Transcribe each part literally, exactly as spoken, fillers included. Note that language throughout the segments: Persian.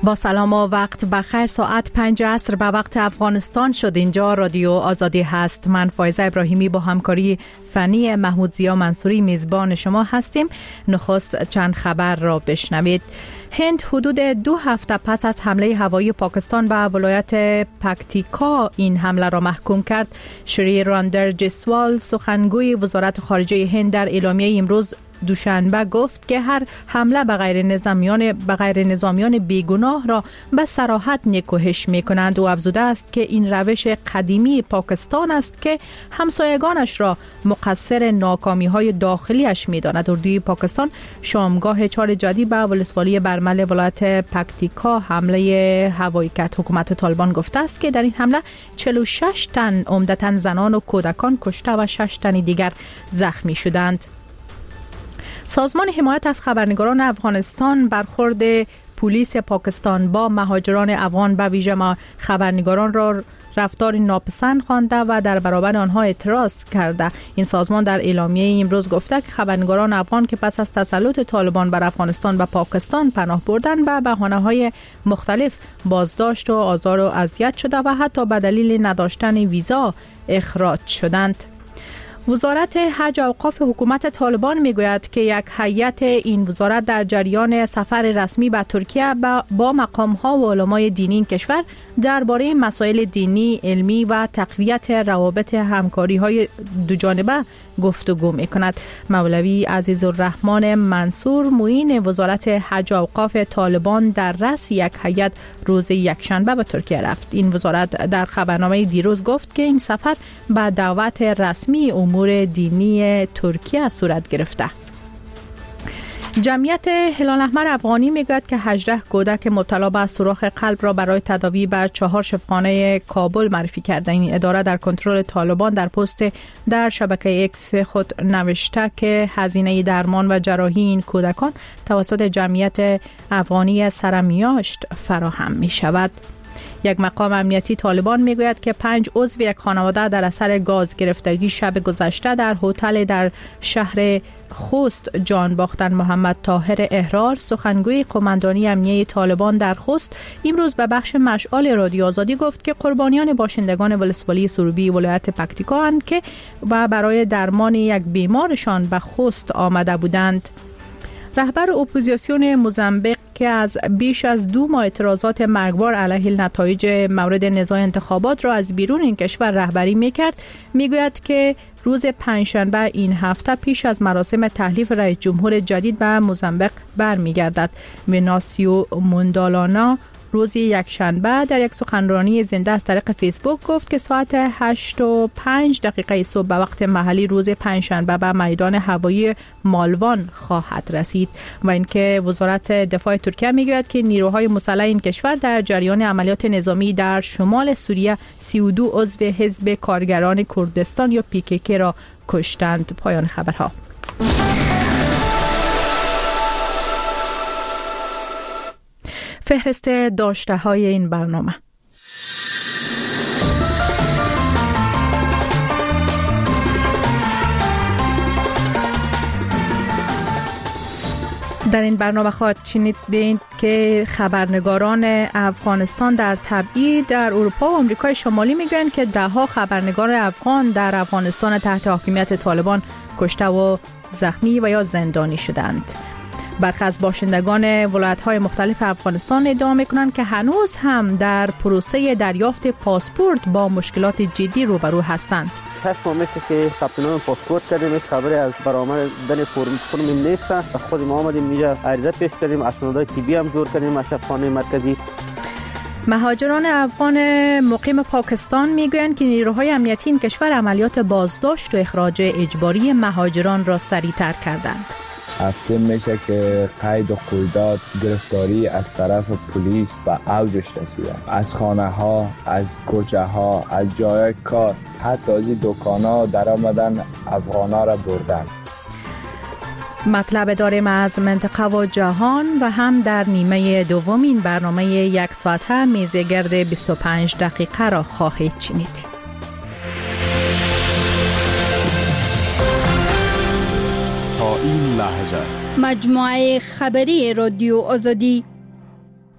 با سلام و وقت بخیر. ساعت پنج عصر به وقت افغانستان شد. اینجا رادیو آزادی هست. من فایزه ابراهیمی با همکاری فنی محمود زیا منصوری میزبان شما هستیم. نخست چند خبر را بشنوید. هند حدود دو هفته پس از حمله هوایی پاکستان به ولایت پکتیکا این حمله را محکوم کرد. شری راندر جسوال سخنگوی وزارت خارجه هند در اعلامیه امروز دوشنبه گفت که هر حمله به غیر نظامیان به غیر نظامیان بیگناه را به صراحت نکوهش می‌کنند و افزوده است که این روش قدیمی پاکستان است که همسایگانش را مقصر ناکامی‌های داخلیش می‌داند. اردوی پاکستان شامگاه چهار جدی به ولسوالی برمل ولایت پکتیکا حمله هوایی کرد. حکومت طالبان گفته است که در این حمله چهل و شش تن عمدتاً زنان و کودکان کشته و شش تن دیگر زخمی شدند. سازمان حمایت از خبرنگاران افغانستان برخورد پلیس پاکستان با مهاجران افغان به ویژه خبرنگاران را رفتار ناپسند خوانده و در برابر آنها اعتراض کرده. این سازمان در اعلامیه امروز گفته که خبرنگاران افغان که پس از تسلط طالبان بر افغانستان و پاکستان پناه بردند به بهانه‌های مختلف بازداشت و آزار و اذیت شده و حتی به دلیل نداشتن ویزا اخراج شدند. وزارت حج و اوقاف حکومت طالبان میگوید که یک هیئت این وزارت در جریان سفر رسمی به ترکیه با مقام‌ها و علمای دینی این کشور درباره مسائل دینی، علمی و تقویت روابط همکاری‌های دوجانبه گفتگو می‌کند. مولوی عزیزالرحمن منصور معین وزارت حج و اوقاف طالبان در رأس یک هیئت روز یکشنبه به ترکیه رفت. این وزارت در خبرنامه دیروز گفت که این سفر به دعوت رسمی امور دینی ترکیه صورت گرفته. جمعیت هلال احمر افغانی میگوید که هجده کودک مبتلا به سوراخ قلب را برای تداوی به چهار شفاخانه کابل معرفی کرده. این اداره در کنترل طالبان در پست در شبکه اکس خود نوشته که هزینه درمان و جراحی این کودکان توسط جمعیت افغانی سرمیاشت فراهم می شود. یک مقام امنیتی طالبان میگوید که پنج عضو یک خانواده در اثر گاز گرفتگی شب گذشته در هتل در شهر خوست جان باختند. محمد طاهر احرار سخنگوی قماندانی امنیتی طالبان در خوست امروز به بخش مشعل رادیو آزادی گفت که قربانیان باشندگان ولسوالی سروبی ولایت پکتیکا اند که برای درمان یک بیمارشان به خوست آمده بودند. رهبر اپوزیسیون موزامبیک که از بیش از دو ماه اعتراضات مرگبار علیه نتایج مورد نزاع انتخابات را از بیرون این کشور رهبری میکرد میگوید که روز پنجشنبه این هفته پیش از مراسم تحلیف رئیس جمهور جدید به موزامبیک برمیگردد. وناسیو موندالانا روز یکشنبه در یک سخنرانی زنده از طریق فیسبوک گفت که ساعت هشت و پنج دقیقه صبح به وقت محلی روز پنجشنبه به میدان هوایی مالوان خواهد رسید و اینکه وزارت دفاع ترکیه میگوید که نیروهای مسلح این کشور در جریان عملیات نظامی در شمال سوریه سی و دو عضو حزب کارگران کردستان یا پی کی کی را کشتند. پایان خبرها. فهرست داشته های این برنامه. در این برنامه خواهد شنیدید که خبرنگاران افغانستان در تبعید در اروپا و آمریکای شمالی میگویند که ده ها خبرنگار افغان در افغانستان تحت حاکمیت طالبان کشته و زخمی و یا زندانی شدند. برخی از باشندگان ولایت‌های مختلف افغانستان ادعا می‌کنند که هنوز هم در پروسه دریافت پاسپورت با مشکلات جدی روبرو هستند. هشت ماه میشه که ثبت نام پاسپورت کردیم، هیچ خبری از برآمدن فرم فرم نیست. خود ما آمدیم اینجا عریضه پیش کردیم، اسنادهای طبی هم جور کردیم از شفاخانه مرکزی. مهاجران افغان مقیم پاکستان میگویند که نیروهای امنیتی این کشور عملیات بازداشت و اخراج اجباری مهاجران را سریع‌تر کردند. افزون میشه که قید و قیودات گرفتاری از طرف پلیس و اوجش رسیده. از خانه ها، از کوچه ها، از جای کار، حتی از دکان ها در آمدن افغان ها را بردن. مطلب داریم از منطقه و جهان و هم در نیمه دوم این برنامه یک ساعته میزگرد بیست و پنج دقیقه را خواهید شنید. تا این لحظه مجموعه خبری رادیو آزادی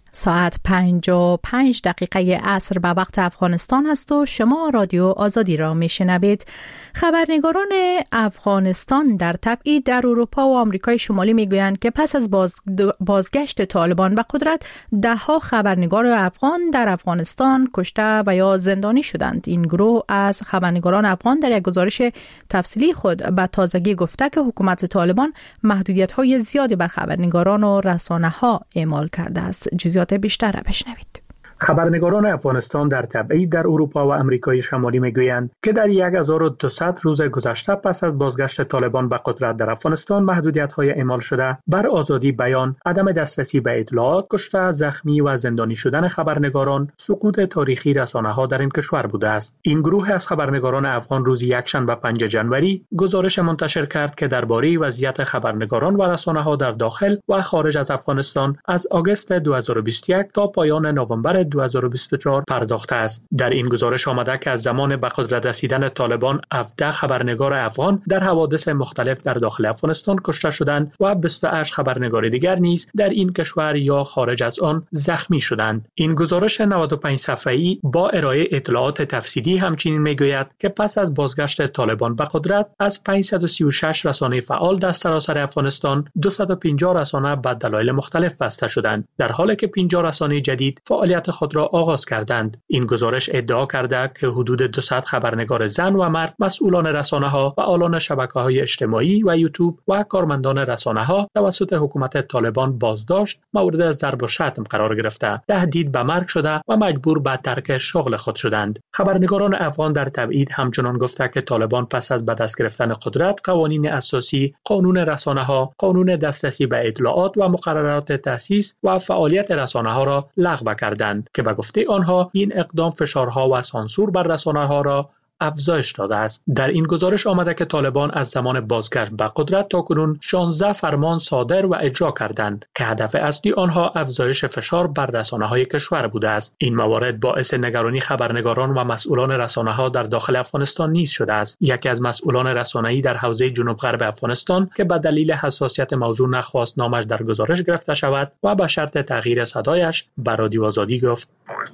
ساعت پنج و پنج دقیقه عصر به وقت افغانستان است و شما رادیو آزادی را میشنوید. خبرنگاران افغانستان در تبعید در اروپا و آمریکای شمالی میگویند که پس از باز بازگشت طالبان به قدرت ده ها خبرنگار افغان در افغانستان کشته و یا زندانی شدند. این گروه از خبرنگاران افغان در یک گزارش تفصیلی خود به تازگی گفته که حکومت طالبان محدودیت‌های زیادی بر خبرنگاران و رسانه‌ها اعمال کرده است. جزئیات بیشتر را بشنوید. خبرنگاران افغانستان در تبعید در اروپا و آمریکای شمالی میگویند که در هزار و دویست روز گذشته پس از بازگشت طالبان به قدرت در افغانستان محدودیت‌های اعمال شده بر آزادی بیان، عدم دسترسی به اطلاعات، کشته، زخمی و زندانی شدن خبرنگاران، سقوط تاریخی رسانه‌ها در این کشور بوده است. این گروه از خبرنگاران افغان روز یکشنبه پنجم ژانویه گزارش منتشر کرد که درباره وضعیت خبرنگاران و رسانه‌ها در داخل و خارج از افغانستان از آگوست دو هزار و بیست و یک تا پایان نوامبر دو هزار و بیست و چهار پرداخته است. در این گزارش آمده که از زمان به قدرت رسیدن طالبان هفده خبرنگار افغان در حوادث مختلف در داخل افغانستان کشته شدند و بیست و هشت خبرنگار دیگر نیز در این کشور یا خارج از آن زخمی شدند. این گزارش نود و پنج صفحه‌ای با ارائه اطلاعات تفصیلی همچنین میگوید که پس از بازگشت طالبان به قدرت از پانصد و سی و شش رسانه فعال در سراسر افغانستان دویست و پنجاه رسانه به دلایل مختلف بسته شدند، در حالی که پنجاه رسانه جدید فعالیت خود را آغاز کردند. این گزارش ادعا کرده که حدود دویست خبرنگار زن و مرد، مسئولان رسانه‌ها، فعالان شبکه‌های اجتماعی و یوتیوب و کارمندان رسانه‌ها توسط حکومت طالبان بازداشت، مورد ضرب و شتم قرار گرفته، تهدید به مرگ شده و مجبور به ترک شغل خود شدند. خبرنگاران افغان در تبعید همچنان گفته که طالبان پس از به دست گرفتن قدرت قوانین اساسی، قانون رسانه‌ها، قانون دسترسی به اطلاعات و مقررات تأسیس و فعالیت رسانه‌ها را لغو کردند که به گفته آنها این اقدام فشارها و سانسور بر رسانه‌ها را افزایش داده است. در این گزارش آمده که طالبان از زمان بازگشت به قدرت تاکنون شانزده فرمان صادر و اجرا کردند که هدف اصلی آنها افزایش فشار بر رسانه‌های کشور بوده است. این موارد باعث نگرانی خبرنگاران و مسئولان رسانه‌ها در داخل افغانستان نیز شده است. یکی از مسئولان رسانه‌ای در حوزه جنوب غرب افغانستان که به دلیل حساسیت موضوع نخواست نامش در گزارش گرفته شود و به شرط تغییر صدایش به رادیو آزادی گفت: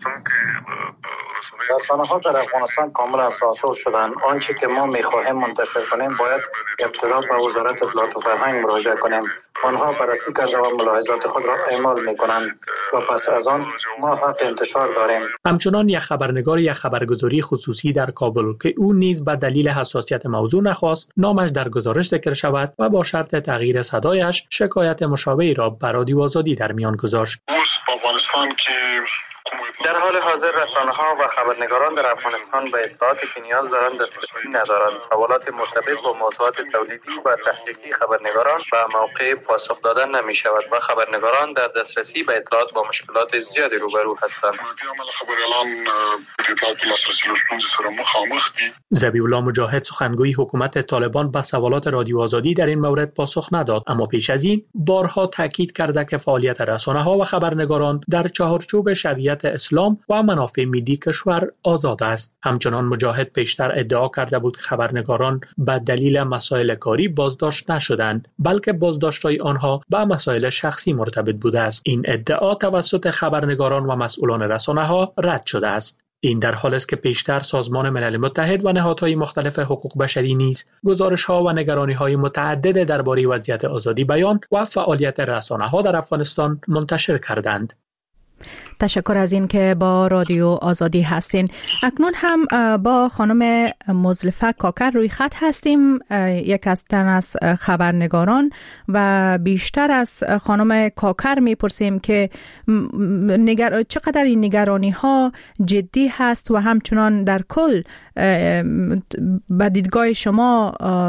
رسانه‌ها در افغانستان کاملا سانسور شدند. آنچه که ما می‌خواهیم منتشر کنیم باید ابتدا به وزارت اطلاعات و فرهنگ مراجعه کنیم. آنها بررسی کرده و ملاحظات خود را اعمال می‌کنند و پس از آن ما حق انتشار داریم. همچنان یک خبرنگار یک خبرگزاری خصوصی در کابل که او نیز به دلیل حساسیت موضوع نخواست نامش در گزارش ذکر شود و با شرط تغییر صدایش شکایت مشابهی را به رادیو آزادی در میان گذاشت. افغانستان که در حال حاضر رسانه‌ها و خبرنگاران در افغانستان به اطلاعاتی که نیاز دارند دسترسی ندارند. سوالات مرتبط با موضوعات تولیدی و تحقیقی خبرنگاران به موقع پاسخ دادن نمی شود و خبرنگاران در دسترسی به اطلاعات با مشکلات زیادی روبرو هستند. ذبیح الله مجاهد سخنگوی حکومت طالبان به سوالات رادیو آزادی در این مورد پاسخ نداد، اما پیش از این بارها تاکید کرده که فعالیت رسانه‌ها و خبرنگاران در چارچوب شریعت اسلام و منافع ملی کشور آزاد است. همچنان مجاهد پیشتر ادعا کرده بود که خبرنگاران به دلیل مسائل کاری بازداشت نشدند، بلکه بازداشت‌های آنها به مسائل شخصی مرتبط بوده است. این ادعا توسط خبرنگاران و مسئولان رسانه‌ها رد شده است. این در حالی است که پیشتر سازمان ملل متحد و نهادهای مختلف حقوق بشری نیز گزارش‌ها و نگرانی‌های متعدد درباره وضعیت آزادی بیان و فعالیت رسانه‌ها در افغانستان منتشر کردند. تشکر از این که با رادیو آزادی هستین. اکنون هم با خانم مزلفه کاکر روی خط هستیم، یک از تن از خبرنگاران، و بیشتر از خانم کاکر میپرسیم که نگر... چقدر این نگرانی ها جدی هست و همچنان در کل به دیدگاه شما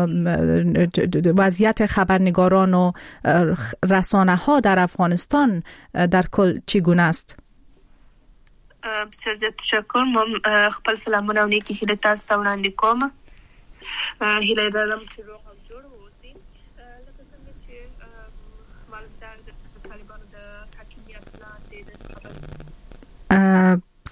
وضعیت خبرنگاران و رسانه ها در افغانستان در کل چگونه است؟ بسیار زیاد تشکر. ما خپل سلامونه او نیکی هیله تاسو ته وړاندې کوم. هیله لرم چې روغ او جوړ اوسئ. لکه څنګه چې مالدار د طالبانو د حاکمیت لاندې د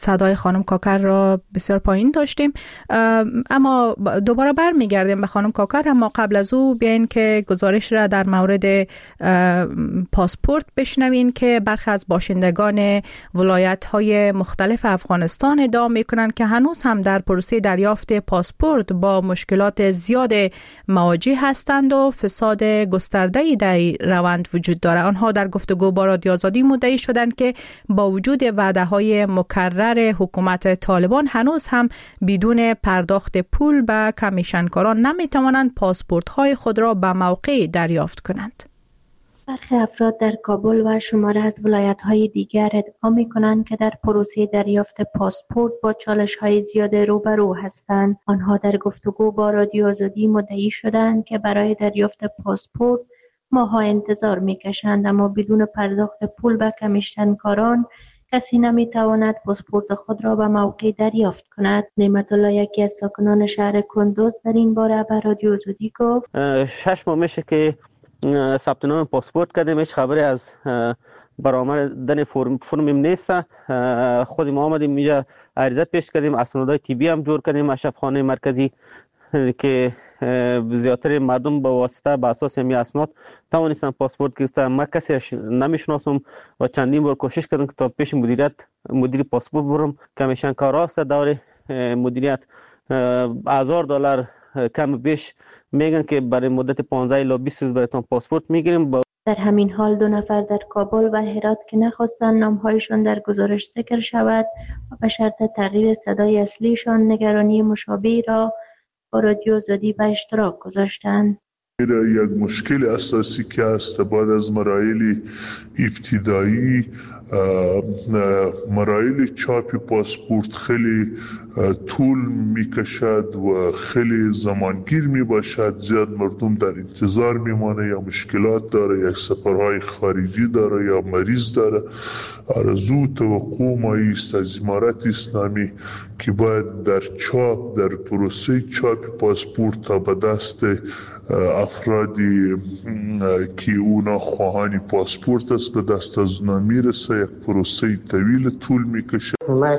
صدای خانم کاکر را بسیار پایین داشتیم، اما دوباره برمیگردیم به خانم کاکر. اما قبل از او بیاین که گزارش را در مورد پاسپورت بشنوین که برخی از باشندگان ولایت‌های مختلف افغانستان ادعا می‌کنند که هنوز هم در پروسه دریافت پاسپورت با مشکلات زیاد مواجه هستند و فساد گسترده‌ای در روند وجود دارد. آنها در گفتگو با رادیو آزادی مدعی شدند که با وجود وعده‌های مکرر حکومت طالبان هنوز هم بدون پرداخت پول به کمیشنکاران نمی‌توانند پاسپورت‌های خود را به موقع دریافت کنند. برخی افراد در کابل و شماره از ولایت‌های دیگر ادعا می‌کنند که در پروسه دریافت پاسپورت با چالش‌های زیاد روبرو هستند. آنها در گفتگو با رادیو آزادی مدعی شدند که برای دریافت پاسپورت ماه‌ها انتظار می‌کشند، اما بدون پرداخت پول به کمیشنکاران کسی نمی‌تواند پاسپورت خود را به موقع دریافت کند. نعمت الله، یکی از ساکنان شهر کندوز، در این باره به رادیو آزادی گفت: شش ماه میشه که ثبت نام پاسپورت کردیم، هیچ خبری از برآمدن فرم فرم نیست. خود ما آمدیم اینجا عریضه پیش کردیم، اسنادهای طبی هم جور کردیم اشرف خانه مرکزی که زیاتر مردم با واسطه به اساس همین اسناد توانستن پاسپورت گرفتن. ما کسی نمیشناسم و چندین بار کوشش کردم که تا پیش مدیریت مدیر پاسپورت برم. کمیشنکارا است دور مدیریت هزار دلار کم بیش میگن که برای مدت پانزده الی بیست روز براتون پاسپورت میگیریم. با... در همین حال دو نفر در کابل و هرات که نخواستند نامهایشان در گزارش ذکر شود و به شرط تغییر صدای اصلیشان نگرانی مشابهی را با رادیو آزادی به اشتراک گذاشتند. یک مشکل اساسی که است بعد از مراحل ابتدایی، مراحل چاپ پاسپورت خیلی طول میکشد و خیلی زمانگیر میباشد. زیاد مردم در انتظار میمانه، یا مشکلات داره، یا سفرهای خارجی داره، یا مریض داره. آرزو توقع ما است از امارت اسلامی که باید در چاپ در پروسه چاپ پاسپورت تا به دست افرادی که اونا خواهانی پاسپورت است به دست از اونا میرسه. یک پروسه طویل طول میکشه.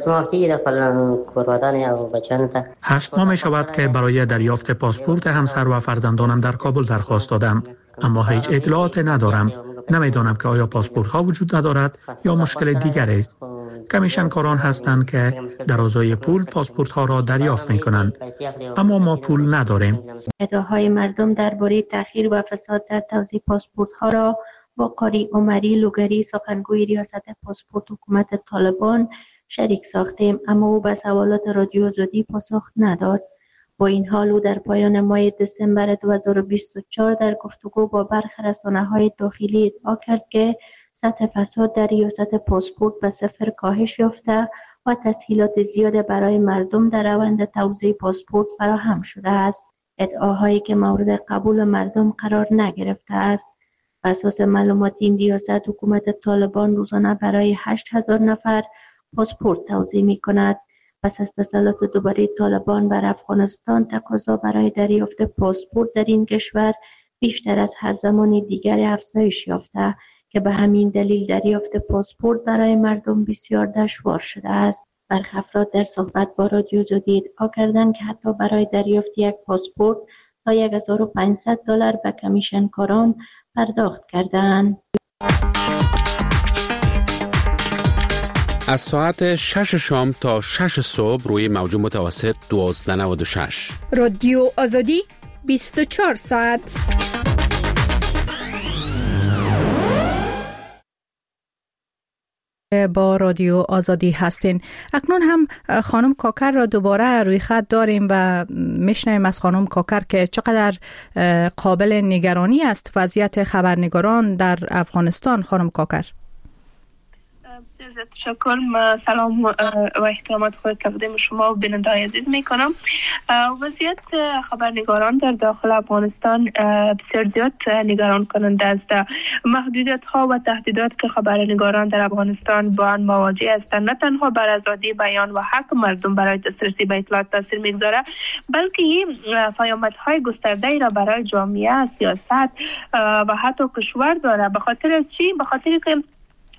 هشت ماه می شود که برای دریافت پاسپورت همسر و فرزندانم در کابل درخواست دادم، اما هیچ اطلاعات ندارم. نمیدانم که آیا پاسپورت ها وجود ندارد یا مشکل دیگری است. کمیشنکاران هستند که در ازای پول پاسپورت ها را دریافت می کنند، اما ما پول نداریم. ادعاهای مردم درباره تأخیر و فساد در توزیع پاسپورت ها را با قاری عمری لوگری، سخنگوی ریاست پاسپورت حکومت طالبان، شریک ساختیم، اما او به سوالات رادیو آزادی پاسخ نداد. با این حال او در پایان ماه دسامبر دو هزار و بیست و چهار در گفتگو با برخی رسانه‌های داخلی ادعا کرد که سطح فساد در ریاست پاسپورت به صفر کاهش یافته و تسهیلات زیاد برای مردم در روند توزیع پاسپورت فراهم شده است. ادعاهایی که مورد قبول مردم قرار نگرفته است. بر اساس معلومات این ریاست، حکومت طالبان روزانه برای هشت هزار نفر پاسپورت توزیع می کند. پس از تسلط دوباره طالبان بر افغانستان، تقاضا برای دریافت پاسپورت در این کشور بیشتر از هر زمان دیگر افزایش یافته که به همین دلیل دریافت پاسپورت برای مردم بسیار دشوار شده است. برخی افراد در صحبت با رادیو آزادی ادعا کردند که حتی برای دریافت یک پاسپورت تا هزار و پانصد دلار به کمیشنکاران پرداخت کردند. از ساعت شش شام تا شش صبح روی موج متوسط دوازده و نود و شش. رادیو آزادی بیست و چهار ساعت. با رادیو آزادی هستین. اکنون هم خانم کاکر را دوباره روی خط داریم و میشنویم از خانم کاکر که چقدر قابل نگرانی است وضعیت خبرنگاران در افغانستان. خانم کاکر. بسیار زیاد تشکر. من سلام و احترامات خود تقدیم شما و بیننده‌های عزیز میکنم. وضعیت خبرنگاران در داخل افغانستان بسیار زیاد نگران کننده است. محدودیت ها و تهدیدات که خبرنگاران در افغانستان با آن مواجه هستند نه تنها بر آزادی بیان و حق مردم برای دسترسی به اطلاعات تاثیر میگذاره، بلکه پیامدهای گسترده‌ای را برای جامعه، سیاست و حتی کشور داره. به خاطر از چی؟ به خاطر که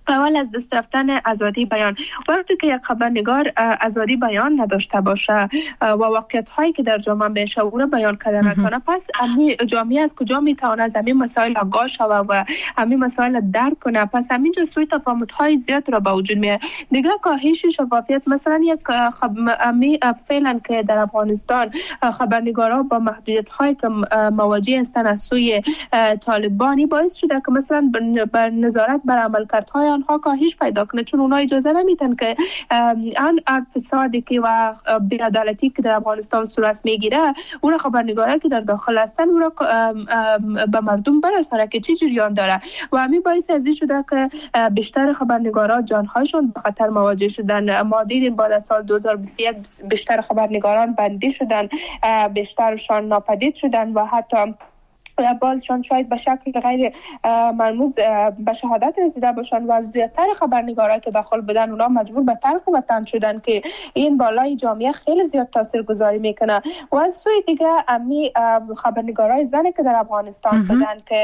اول از دست رفتن آزادی بیان. وقتی که یک خبرنگار آزادی بیان نداشته باشه و واقعیت هایی که در جامعه میشه او را بیان کردن نتونه، پس امی جامعه از کجا میتونه از همین مسائل آگاه شوه و همین مسائل درک کنه؟ پس همینجا سوء تفاهمات های زیاد را به وجود میاره. دیگه کاهش شفافیت، مثلا یک خب امی فعلا که در افغانستان خبرنگارا با محدودیت هایی که مواجه هستند از سوی طالبانی باعث شده که مثلا بر نظارت بر عملکردهای آنها کاهش پیدا کنه، چون اونها اجازه نمیدن که آن فسادی که و بی‌عدالتی که در افغانستان صورت میگیره اون خبرنگارایی که در داخل هستن اون را به مردم برسانه که چی جریان داره. و همین باعث ازی شده که بیشتر خبرنگارا جانهایشون به خطر مواجه شدن. ما دیدیم بعد از سال دو هزار و بیست و یک بیشتر خبرنگاران بندی شدن، بیشترشان ناپدید شدن و حتی بعضشان شاید به شکل غیر ملموس به شهادت رسیده باشند و زیادتر خبرنگارایی که داخل بودن اونا مجبور به ترک وطن شدن که این بالای جامعه خیلی زیاد تاثیرگذاری میکنه. و از سوی دیگه امی خبرنگارای زنی که در افغانستان بودن که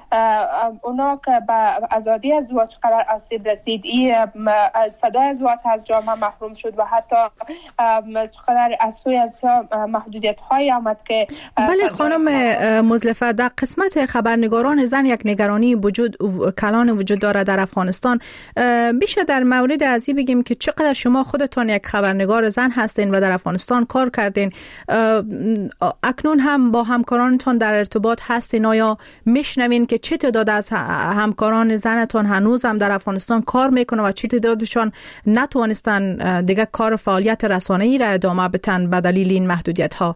اونا که به آزادی از دعا چقدر آسیب رسید، این صدای از دعا از جامعه محروم شد و حتی چقدر از سوی از محدودیت های آمد که بله خانم مزلفه، در قسمت خبرنگاران زن یک نگرانی وجود کلان وجود داره در افغانستان. میشه در مورد ازی بگیم که چقدر شما خودتان یک خبرنگار زن هستین و در افغانستان کار کردین، اکنون هم با همکارانتان در ارتباط هستین؟ آیا میشنوین که چه تعداد از همکاران زنتان هنوز هم در افغانستان کار میکنه و چه تعدادشان نتوانستن دیگه کار فعالیت رسانه‌ای را ادامه بدن به دلیل این محدودیت ها؟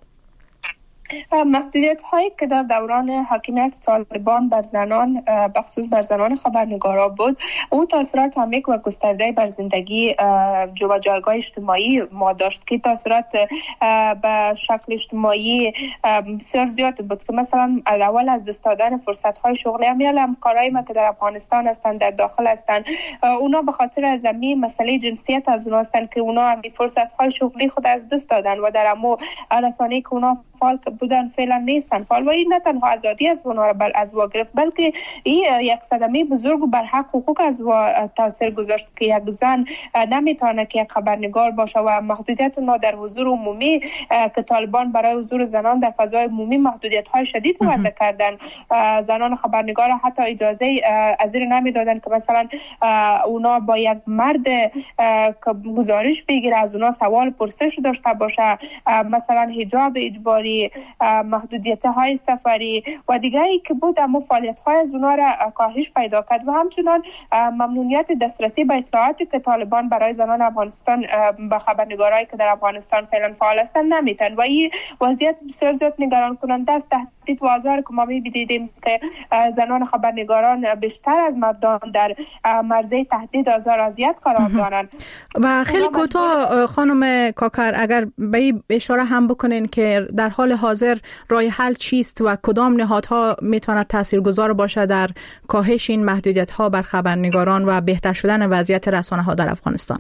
محدودیت هایی که در دوران حاکمیت طالبان بر زنان بخصوص بر زنان خبرنگارا بود، او تاثیرات عمیق و گسترده بر زندگی و جایگاه اجتماعی ما داشت که تاثیرات به شکل اجتماعی بسیار زیاد بود که مثلا اول از دست دادن فرصت های شغلی، امیال همکارای ما که در افغانستان هستند در داخل هستند، اونا به خاطر از همین مسئله جنسیت از اونا هستند که اونا هم فرصت های شغلی خود از دست دادن و در امو رسانه‌ای که اونا فعال بودن فعلا نیستن فعال و این نه تنها آزادی از اونا را بل از وا گرفت، بلکه این یک صدمه بزرگ بر حق حقوق از وا تاثیر گذاشت که یک زن نمیتونه که یک خبرنگار باشه و محدودیت اونا در حضور عمومی که طالبان برای حضور زنان در فضای عمومی محدودیت های شدید وضع کردن. زنان خبرنگار حتی اجازه از این نمیدادن که مثلا اونا با یک مرد که گزارش بگیره از اونا سوال پرسش داشته باشه، مثلا حجاب اجباری، محدودیت های سفری و دیگری که بود، اما فعالیت های از اونا را کاهش پیدا کرد و همچنان ممنوعیت دسترسی به اطلاعاتی که طالبان برای زنان افغانستان به خبرنگارایی که در افغانستان فعلا فعال هستند نمیتن و این وضعیت بسیار زیاد نگران کننده است. تهدید و آزار که ما می‌بینیم که زنان خبرنگاران بیشتر از مردان در مرزه تهدید و آزار اذیت قرار دارند. و خیلی کوتاه خانم کاکر اگر به این اشاره هم بکنین که در حال حاضر راه حل چیست و کدام نهادها میتواند تاثیرگذار باشه در کاهش این محدودیت‌ها بر خبرنگاران و بهتر شدن وضعیت رسانه‌ها در افغانستان؟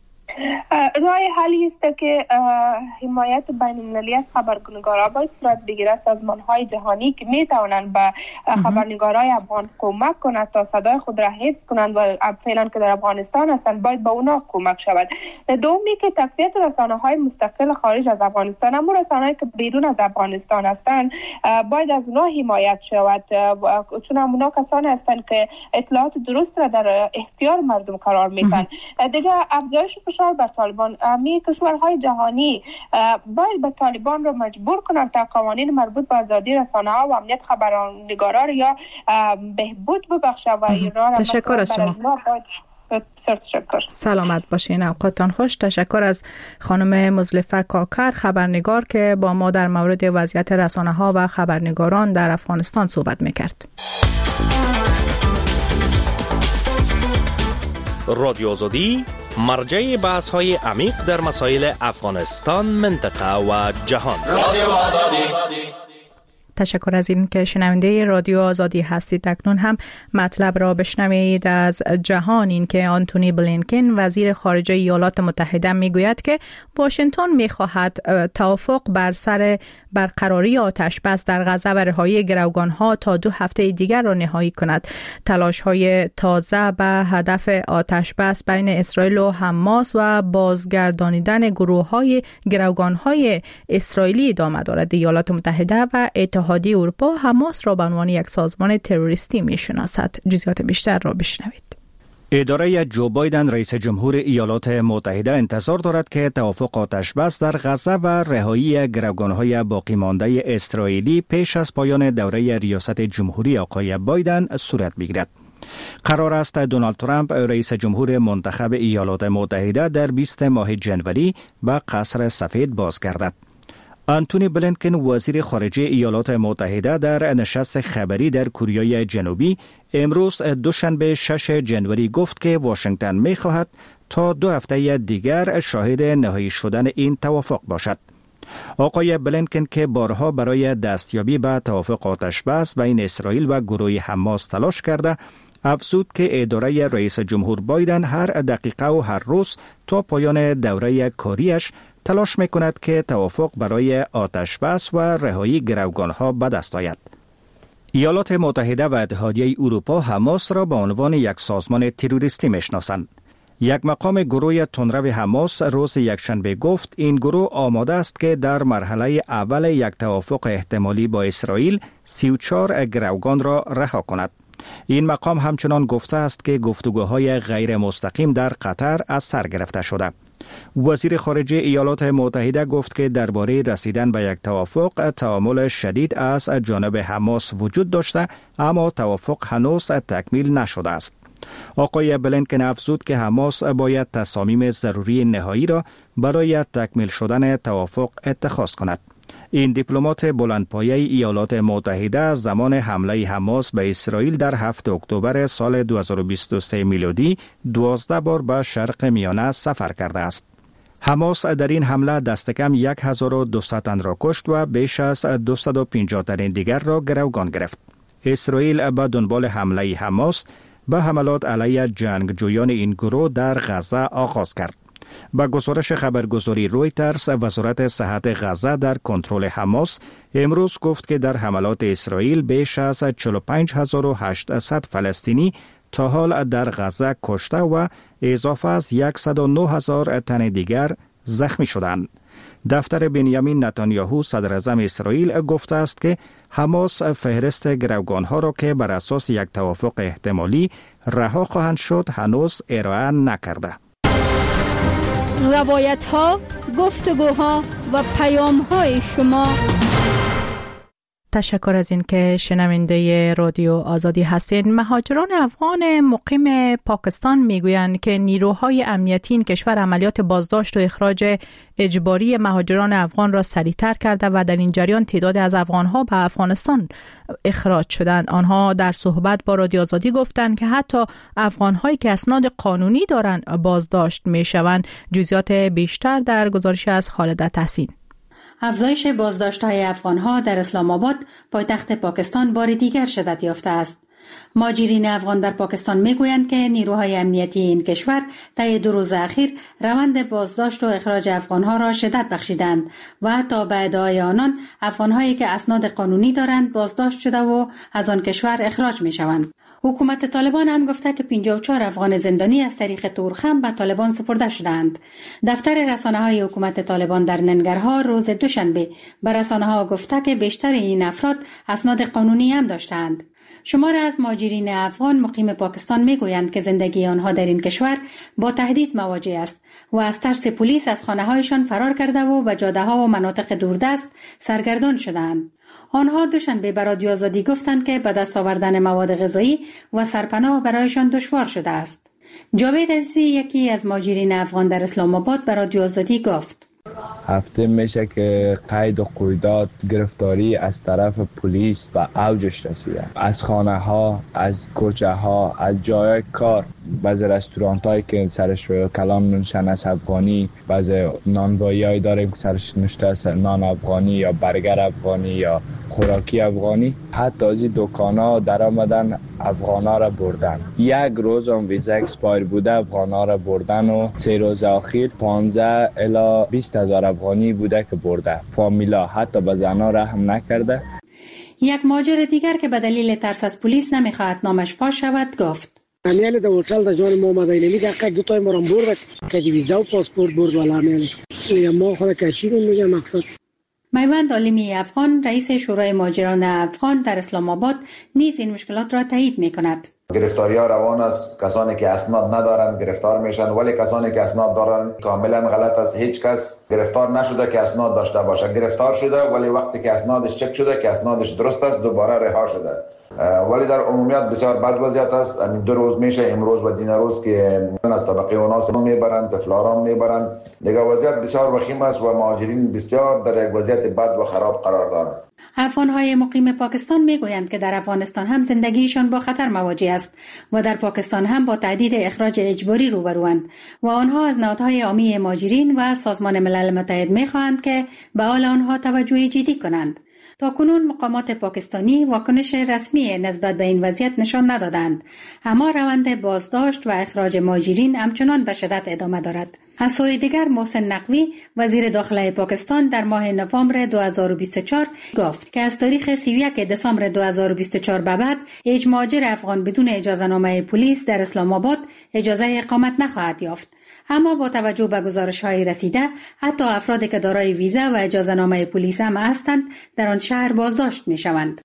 راه حلی است که حمایت بین‌المللی از خبرنگاران باید صورت بگیره. سازمان‌های جهانی که می‌توانند به خبرنگارای افغان کمک کنند تا صدای خود را حفظ کنند و فعلا که در افغانستان هستند باید به اونا کمک شود. دومی که تقویت رسانه‌های مستقل خارج از افغانستان، اما رسانه‌ای که بیرون از افغانستان هستند باید از اونا حمایت شود، چون اونا کسانی هستند که اطلاعات درست را در اختیار مردم قرار میدن. دیگه افزایش فشار بر طالبان، می کشورهای جهانی باید به طالبان رو مجبور کنند تا قوانین مربوط به آزادی رسانه‌ها و امنیت خبرنگاران یا بهبود ببخشه و ایران. تشکر از شما. بسیار تشکر. سلامت باشین، اوقاتتان خوش. تشکر از خانم مزلفه کاکر، خبرنگار که با ما در مورد وضعیت رسانه‌ها و خبرنگاران در افغانستان صحبت می‌کرد. رادیو آزادی مرجع بحث های عمیق در مسائل افغانستان، منطقه و جهان. رادیو آزادی. تشکر از این که شنونده رادیو آزادی هستید. اکنون هم مطلب را بشنوید از جهان. این که آنتونی بلینکن وزیر خارجه ایالات متحده میگوید که واشنگتن میخواهد توافق بر سر برقراری آتش بس در غزه و رهایی گروگانها تا دو هفته دیگر را نهایی کند. تلاش های تازه به هدف آتش بس بین اسرائیل و حماس و بازگردانیدن گروه های گروگان های اسرائیلی ادامه دارد. ایالات متحده و اتحادیه اروپا حماس را به عنوان یک سازمان تروریستی میشناسد. جزئیات بیشتر را بشنوید. اداره جو بایدن رئیس جمهور ایالات متحده انتظار دارد که توافق آتش بس در غزه و رهایی گروگان‌های باقی مانده اسرائیلی پیش از پایان دوره ریاست جمهوری آقای بایدن صورت بگیرد. قرار است دونالد ترامپ رئیس جمهور منتخب ایالات متحده در بیستم ماه جنوری به قصر سفید بازگردد. آنتونی بلینکن وزیر خارجه ایالات متحده در نشست خبری در کره جنوبی امروز دوشنبه شش جنوری گفت که واشنگتن می‌خواهد تا دو هفته دیگر شاهد نهایی شدن این توافق باشد. آقای بلینکن که بارها برای دستیابی به توافق آتش بس بین اسرائیل و گروه حماس تلاش کرده، افزود که اداره رئیس جمهور بایدن هر دقیقه و هر روز تا پایان دوره کاریش تلاش میکند که توافق برای آتش بس و رهایی گروگانها به دست آید. ایالات متحده و اتحادیه اروپا حماس را به عنوان یک سازمان تروریستی میشناسند. یک مقام گروه تندرو حماس روز یکشنبه گفت این گروه آماده است که در مرحله اول یک توافق احتمالی با اسرائیل سی و چهار گروگان را رها کند. این مقام همچنان گفته است که گفتگوهای غیر مستقیم در قطر از سر گرفته شده. وزیر خارجه ایالات متحده گفت که درباره رسیدن به یک توافق تعامل شدید از جانب حماس وجود داشته، اما توافق هنوز تکمیل نشده است. آقای بلینکن افزود که حماس باید تصامیم ضروری نهایی را برای تکمیل شدن توافق اتخاذ کند. این دیپلمات بلندپایه ایالات متحده زمان حمله حماس به اسرائیل در هفتم اکتبر سال دو هزار و بیست و سه میلادی دوازده بار به شرق میانه سفر کرده است. حماس در این حمله دست کم هزار و دویست تن را کشت و بیش از دویست و پنجاه تن دیگر را گروگان گرفت. اسرائیل به دنبال حمله حماس به حملات علیه جنگجویان این گروه در غزه آغاز کرد. با گزارش خبرگزاری رویترز، وزارت صحت غزه در کنترل حماس امروز گفت که در حملات اسرائیل بیش از چهل و پنج هزار و هشتصد فلسطینی تا حال در غزه کشته و اضافه از صد و نه هزار تن دیگر زخمی شدند. دفتر بنیامین نتانیاهو صدر اعظم اسرائیل گفته است که حماس فهرست گروگانها را که بر اساس یک توافق احتمالی رها خواهند شد هنوز ارائه نکرده. روایت ها، گفتگوها و پیام های شما. تشکر از این که شنونده رادیو آزادی هستید. مهاجران افغان مقیم پاکستان میگویند که نیروهای امنیتی این کشور عملیات بازداشت و اخراج اجباری مهاجران افغان را سریعتر کرده و در این جریان تعدادی از افغانها به افغانستان اخراج شدند. آنها در صحبت با رادیو آزادی گفتند که حتی افغانهایی که اسناد قانونی دارند بازداشت میشوند. جزئیات بیشتر در گزارش از خالد تحسین. افزایش بازداشت‌های افغان‌ها در اسلام آباد پایتخت پاکستان بار دیگر شدت یافته است. مهاجرین افغان در پاکستان میگویند که نیروهای امنیتی این کشور طی دو روز اخیر روند بازداشت و اخراج افغان‌ها را شدت بخشیدند و حتی به ادعای آنان افغان‌هایی که اسناد قانونی دارند بازداشت شده و از آن کشور اخراج می‌شوند. حکومت طالبان هم گفته که پنجاه و چهار افغان زندانی از طریق تورخم به طالبان سپرده شدند. دفتر رسانه‌های حکومت طالبان در ننگرهار روز دوشنبه به رسانه‌ها گفته که بیشتر این افراد اسناد قانونی هم داشتند. شماری از مهاجرین افغان مقیم پاکستان میگویند که زندگی آنها در این کشور با تهدید مواجه است و از ترس پلیس از خانه‌هایشان فرار کرده و به جاده‌ها و مناطق دوردست سرگردان شدند. آنها دوشنبه به رادیو آزادی گفتند که به دست آوردن مواد غذایی و سرپناه برایشان دشوار شده است. جاوید عزیزی یکی از مهاجرین افغان در اسلام آباد به رادیو آزادی گفت: هفته میشه که قید و قیودات گرفتاری از طرف پلیس و اوجش رسیده. از خانه ها، از کوچه ها، از جای کار، بعضی رستورانت هایی که سرش کلام نوشته از افغانی، بعضی نانوایی هایی داریم که سرش نوشته از نان افغانی یا برگر افغانی یا خوراکی افغانی. حتی از این دکان ها در آمدن افغان ها را بردن. یک روز هم ویزا اکسپایر بوده افغان ها را بردن و سه روز اخیر پانزده الی بیست هزار افغانی بوده که برده. فامیلا حتی به زنها رحم نکرده. یک مهاجر دیگر که به دلیل ترس از پلیس نمیخواهد نامش فاش شود گفت: امیال در هتل در جان ما آمده اینمی که اقید دو تای مرام برد که ویزا و پاسپورت برد والا امیال میگم ما خود کشیدیم. میگم مقصد میوند عالمی افغان رئیس شورای مهاجران افغان در اسلام آباد نیز این مشکلات را تایید میکند. گرفتاری ها روان است. کسانی که اسناد ندارند گرفتار میشن، ولی کسانی که اسناد دارند کاملا غلط است. هیچ کس گرفتار نشده که اسناد داشته باشه. گرفتار شده ولی وقتی که اسنادش چک شده که اسنادش درست است دوباره رها شده. ولی در عمومیت بسیار بد وضعیت است. همین دو روز میشه امروز و دین روز که از طبقه اوناس میبرند، طفلاران میبرند. دیگه وضعیت بسیار وخیم است و مهاجرین بسیار در یک وضعیت بد و خراب قرار دارند. افغان‌های مقیم پاکستان میگویند که در افغانستان هم زندگیشان با خطر مواجه است و در پاکستان هم با تهدید اخراج اجباری روبروند و آنها از نهادهای عامی مهاجرین و سازمان ملل متحد میخواهند که به حال آنها توجه جدی کنند. تاکنون مقامات پاکستانی واکنش رسمی نسبت به این وضعیت نشان ندادند، اما روند بازداشت و اخراج مهاجرین همچنان به شدت ادامه دارد. از سوی دیگر محسن نقوی وزیر داخله پاکستان در ماه نوامبر دو هزار و بیست و چهار گفت که از تاریخ سی و یک دسامبر دو هزار و بیست و چهار به بعد هیچ مهاجر افغان بدون اجازه‌نامه پلیس در اسلام آباد اجازه اقامت نخواهد یافت. اما با توجه به گزارش‌های رسیده حتی افرادی که دارای ویزا و اجازه‌نامه پلیس هم هستند در آن شهر بازداشت می‌شوند.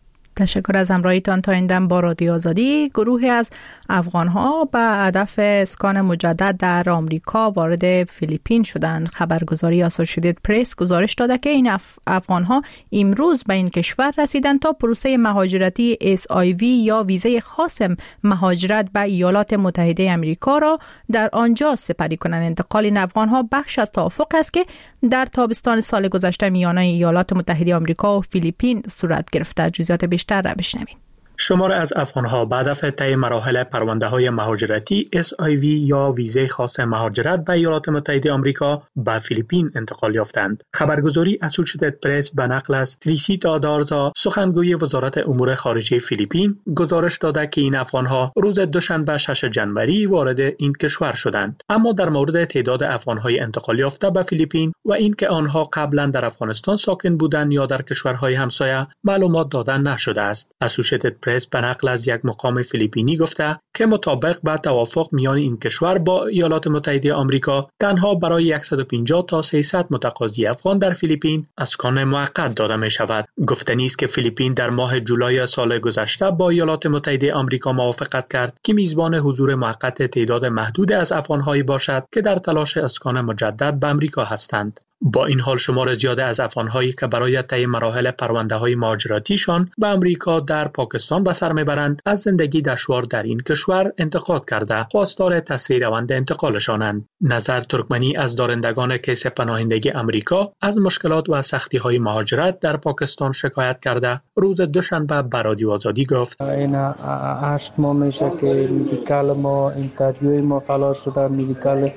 تشکر از همراهیتان. تا این دم با رادیو آزادی. گروهی از افغان‌ها به هدف اسکان مجدد در آمریکا وارد فیلیپین شدند. خبرگزاری اسوسییتد پرس گزارش داده که این اف... افغان‌ها امروز به این کشور رسیدند تا پروسه مهاجرتی اس آی وی یا ویزای خاص مهاجرت به ایالات متحده آمریکا را در آنجا سپری کنند. انتقال این افغان‌ها بخش از توافق است که در تابستان سال گذشته میان ایالات متحده آمریکا و فیلیپین صورت گرفته. جزئیات بیشتر را بشنوید. شمار از افغان‌ها به هدف طی مراحل پرونده‌های مهاجرتی اس آی وی یا ویزای خاص مهاجرت به ایالات متحده آمریکا به فیلیپین انتقال یافتند. خبرگزاری اسوسییتد پرس به نقل از تریسیتا دارزا سخنگوی وزارت امور خارجه فیلیپین گزارش داده که این افغان‌ها روز دوشنبه ششم ژانویه وارد این کشور شدند. اما در مورد تعداد افغان‌های انتقال یافته به فیلیپین و اینکه آنها قبلا در افغانستان ساکن بودند یا در کشورهای همسایه معلومات داده نشده است. اسوسییتد پرس به نقل از یک مقام فیلیپینی گفته که مطابق با توافق میان این کشور با ایالات متحده آمریکا تنها برای صد و پنجاه تا سیصد متقاضی افغان در فیلیپین اسکان موقت داده می شود. گفتنی است که فیلیپین در ماه جولای سال گذشته با ایالات متحده آمریکا موافقت کرد که میزبان حضور موقت تعداد محدود از افغان‌هایی باشد که در تلاش اسکان مجدد به آمریکا هستند. با این حال شمار زیاده از افغان‌هایی که برای طی مراحل پرونده‌های مهاجرتیشان به آمریکا در پاکستان به سر میبرند از زندگی دشوار در این کشور انتقاد کرده خواستار تسریع روند انتقالشانند. نظر ترکمنی از دارندگان کیس پناهندگی آمریکا از مشکلات و سختی‌های مهاجرت در پاکستان شکایت کرده روز دوشنبه به رادیو آزادی گفت: این هشت ماه میشه که مدیکال ما اینترویو ما خلاص شده، مدیکال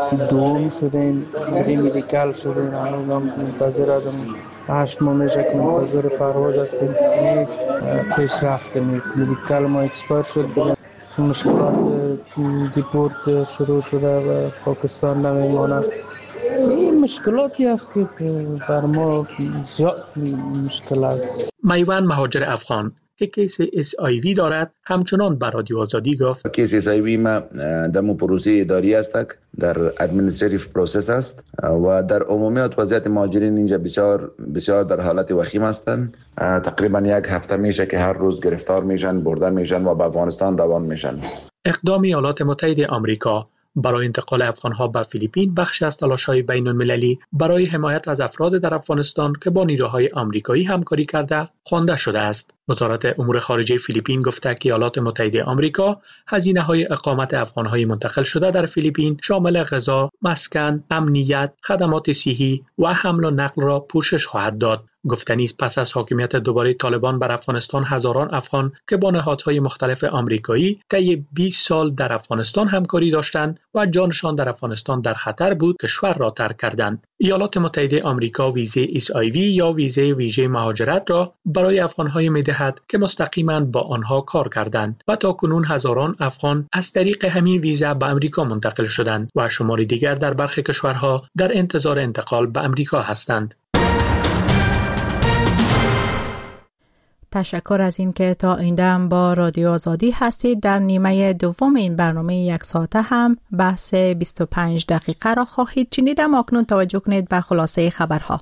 دوم شدیم، بری مدیکال شدیم، الان منتظر ازم هشت ماه میشه که منتظر پرواز هستیم. هیچ پیشرفت نیست. مدیکال ما اکسپایر شد دیگه. مشکلات دیپورت شروع شده و پاکستان نمیمونه. این مشکلاتی است که بر ما زیاد مشکل است. میوان مهاجر افغان که کیس اس آی وی دارد همچنان به رادیو آزادی گفت: کیس اس آی وی ما در پروسه اداری است، در ادمنستریتیو پروسس است و در عمومیت وضعیت مهاجرین اینجا بسیار بسیار در حالت وخیم هستند. تقریبا یک هفته میشه که هر روز گرفتار میشن، برده میشن و به افغانستان روان میشن. اقدام ایالات متحده آمریکا برای انتقال افغانها به فیلیپین بخشی از تلاش‌های بین‌المللی برای حمایت از افراد در افغانستان که با نیروهای آمریکایی همکاری کرده خوانده شده است. وزارت امور خارجه فیلیپین گفته که ایالات متحده آمریکا هزینه‌های اقامت افغانهای منتقل شده در فیلیپین شامل غذا، مسکن، امنیت، خدمات صحی و حمل و نقل را پوشش خواهد داد. گفتنی است پس از حاکمیت دوباره طالبان بر افغانستان هزاران افغان که با نهادهای مختلف آمریکایی طی بیست سال در افغانستان همکاری داشتند و جانشان در افغانستان در خطر بود کشور را ترک کردند. ایالات متحده آمریکا ویزه ایس آی وی یا ویزه ویژه مهاجرت را برای افغان‌های می‌دهد که مستقیما با آنها کار کردند و تاکنون هزاران افغان از طریق همین ویزه به آمریکا منتقل شدند و شماری دیگر در برخی کشورها در انتظار انتقال به آمریکا هستند. تشکر از این که تا اینجا هم با رادیو آزادی هستید. در نیمه دوم این برنامه یک ساعته هم بحث بیست و پنج دقیقه را خواهید شنید. اما اکنون توجه کنید به خلاصه خبرها.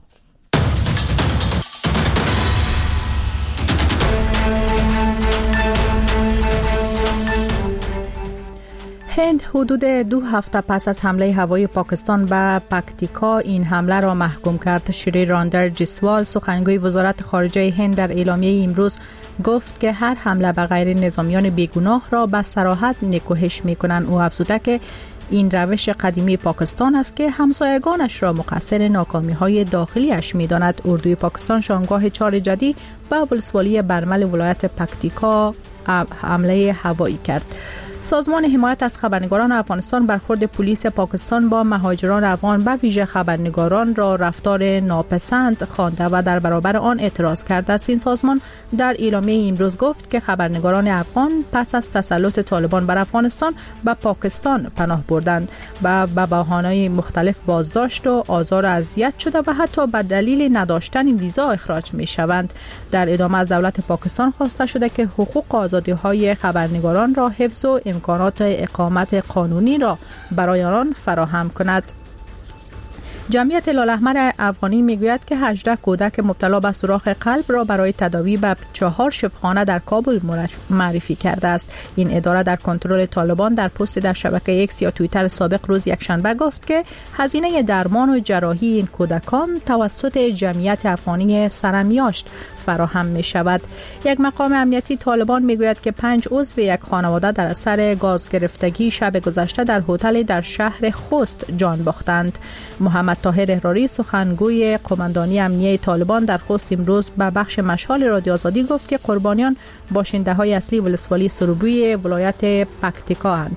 هند حدود دو هفته پس از حمله هوایی پاکستان به پکتیکا این حمله را محکوم کرد. شری راندر جسوال سخنگوی وزارت خارجه هند در اعلامیه امروز گفت که هر حمله به غیر نظامیان بیگناه را به صراحت نکوهش می‌کنند. او افزوده که این روش قدیمی پاکستان است که همسایگانش را مقصر ناکامی‌های داخلیش می‌داند. اردوی پاکستان شامگاه چهار جدی به ولسوالی برمل ولایت پکتیکا حمله هوایی کرد. سازمان حمایت از خبرنگاران افغانستان برخورد پلیس پاکستان با مهاجران افغان به ویژه خبرنگاران را رفتار ناپسند خوانده و در برابر آن اعتراض کرده است. این سازمان در اعلامیه امروز گفت که خبرنگاران افغان پس از تسلط طالبان بر افغانستان به پاکستان پناه بردند و به بهانه‌های مختلف بازداشت و آزار و اذیت شده و حتی به دلیل نداشتن ویزا اخراج می‌شوند. در ادامه از دولت پاکستان خواسته شده که حقوق و آزادی‌های خبرنگاران را حفظ و امکانات اقامت قانونی را برای آنان فراهم کند. جمعیت هلال‌احمر افغانی میگوید که هجده کودک مبتلا به سوراخ قلب را برای تداوی به چهار شفاخانه در کابل معرفی کرده است. این اداره در کنترل طالبان در پست در شبکه ایکس یا توییتر سابق روز یکشنبه گفت که هزینه درمان و جراحی این کودکان توسط جمعیت افغانی سرمیاشت فراهم می شود. یک مقام امنیتی طالبان میگوید که پنج عضو یک خانواده در اثر گاز گرفتگی شب گذشته در هتل در شهر خوست جان باختند. محمد طاهر احراری سخنگوی قماندانی امنیه طالبان در خوست امروز به بخش مشال رادیو آزادی گفت که قربانیان باشنده‌های اصلی ولسوالی سروبی ولایت پکتیکا اند.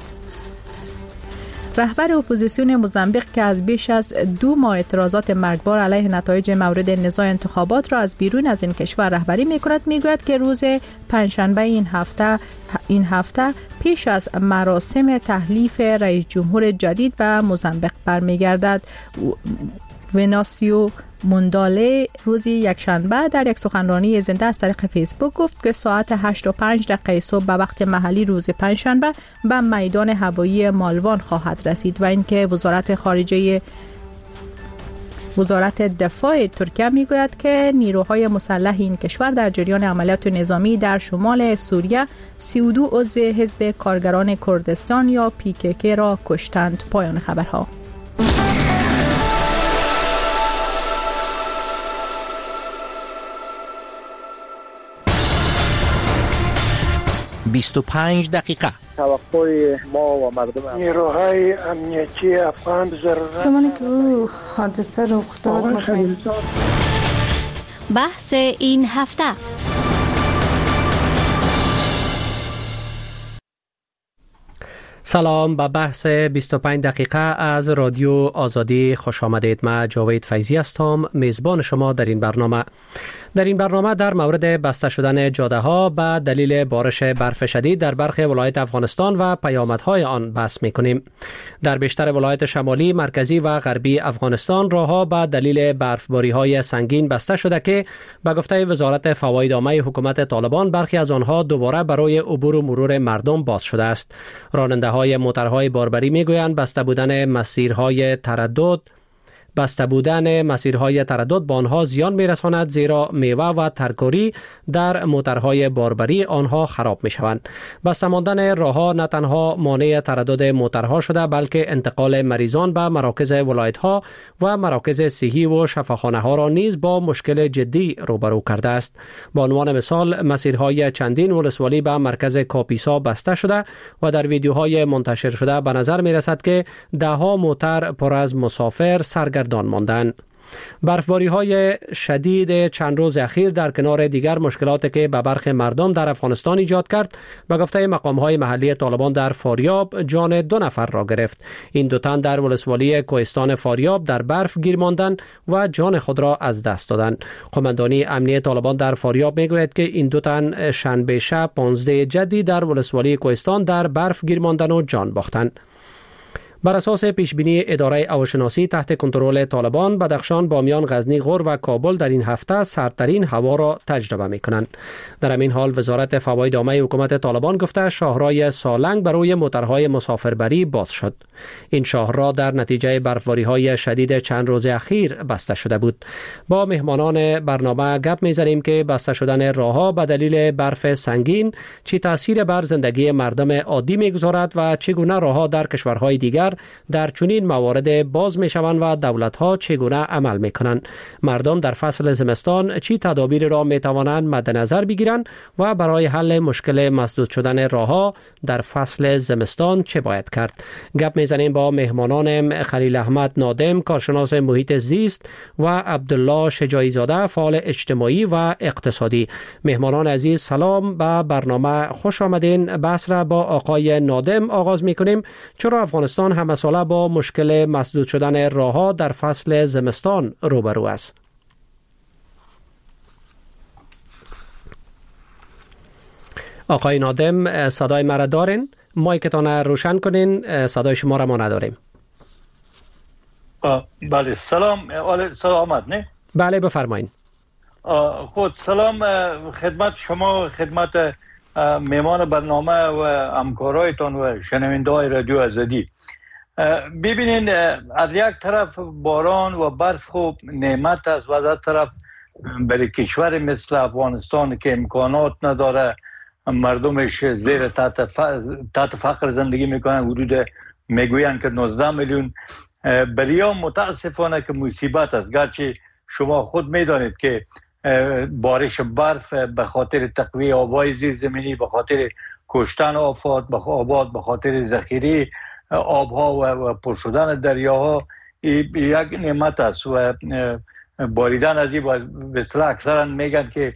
رهبر اپوزیسیون موزامبیق که از بیش از دو ماه اعتراضات مرگبار علیه نتایج مورد نزاع انتخابات را از بیرون از این کشور رهبری می‌کند، می‌گوید که روز پنجشنبه این هفته این هفته پیش از مراسم تحلیف رئیس جمهور جدید به موزامبیق برمیگردد. وناسیو مونداله روز یکشنبه در یک سخنرانی زنده از طریق فیسبوک گفت که ساعت هشت و پنج دقیقه صبح به وقت محلی روز پنجشنبه به میدان هوایی مالوان خواهد رسید و اینکه وزارت خارجه وزارت دفاع ترکیه میگوید که نیروهای مسلح این کشور در جریان عملیات نظامی در شمال سوریه سی و دو عضو حزب کارگران کردستان یا پی کی کی را کشتند. پایان خبرها. بیست و پنج دقیقه توقع ما و مردم نیروهای امنیتی افغان ضرورت زمانی که او حادثه رخ داد بحث این هفته. سلام، به بحث بیست و پنج دقیقه از رادیو آزادی خوش آمدید. من جاوید فیضی هستم، میزبان شما در این برنامه. در این برنامه در مورد بسته شدن جاده ها به دلیل بارش برف شدید در برخی ولایت افغانستان و پیامدهای آن بحث می‌کنیم. در بیشتر ولایت شمالی، مرکزی و غربی افغانستان راهها به دلیل برفباری‌های سنگین بسته شده که به گفته وزارت فواید عامه حکومت طالبان برخی از آنها دوباره برای عبور و مرور مردم باز شده است. راننده‌های موترهای باربری می‌گویند بسته بودن مسیرهای تردد بسته بودن مسیرهای تردد به آنها زیان می‌رساند، زیرا میوه و ترکاری در موترهای باربری آنها خراب می‌شوند. بسته ماندن راه‌ها نه تنها مانع تردد موترها شده، بلکه انتقال مریضان به مراکز ولایت‌ها و مراکز صحی و شفاخانه‌ها را نیز با مشکل جدی روبرو کرده است. به عنوان مثال مسیرهای چندین ولسوالی به مرکز کاپیسا بسته شده و در ویدیوهای منتشر شده به نظر می رسد که ده ها موتر پر از مسافر سرگردان ماندند. برفباری های شدید چند روز اخیر در کنار دیگر مشکلاتی که به برخی مردم در افغانستان ایجاد کرد، به گفته مقام های محلی طالبان در فاریاب جان دو نفر را گرفت. این دو تن در ولسوالی کوهستان فاریاب در برف گیر ماندند و جان خود را از دست دادند. قماندانی امنیه طالبان در فاریاب میگوید که این دو تن شنبه شب پانزده جدی در ولسوالی کوهستان در برف گیر ماندند و جان باختند. بر اساس پیشبینی اداره هواشناسی تحت کنترل طالبان، بدخشان، بامیان، غزنی، غور و کابل در این هفته سردترین هوا را تجربه می کنند. در همین حال وزارت فواید عامه حکومت طالبان گفته شاهراه سالنگ برای موترهای مسافربری باز شد. این شاهراه در نتیجه برفباری های شدید چند روز اخیر بسته شده بود. با مهمانان برنامه گپ میزنیم که بسته شدن راهها به دلیل برف سنگین چه تاثیر بر زندگی مردم عادی میگذارد و چگونه راهها در کشورهای دیگر در چنین موارد باز می شوند و دولت‌ها چگونه عمل می کنند. مردم در فصل زمستان چی تدابیر را می توانند مد نظر بگیرند و برای حل مشکل مسدود شدن راهها در فصل زمستان چه باید کرد؟ گپ می زنیم با مهمانان خلیل احمد نادم، کارشناس محیط زیست، و عبدالله شجاعی زاده، فعال اجتماعی و اقتصادی. مهمانان عزیز سلام، به برنامه خوش آمدین. بحث را با آقای نادم آغاز می کنیم. چرا افغانستان هم مسئله با مشکل مسدود شدن راهها در فصل زمستان روبرو است؟ آقای نادم، صدای مرا دارین؟ مایکتان روشن کنین، صدای شما را ما نداریم. بله سلام، سلامت نه؟ بله بفرمایید. خود سلام خدمت شما، خدمت میمان برنامه و همکارایتان و شنونده‌های رادیو آزادی. ببینین، از یک طرف باران و برف خوب نعمت است و از طرف برای کشور مثل افغانستان که امکانات نداره، مردمش زیر تحت تحت فقر زندگی میکنن، حدود میگوین که نوزده میلیون، بریا متاسفانه که مصیبت است. گرچه شما خود میدانید که بارش برف به خاطر تقویه آبای زیرزمینی، به خاطر کشتن آفات، به آباد، به خاطر ذخیره آبها و پر شدن دریاها یک نعمت است و باریدن از این به اصطلاح اکثرا میگن که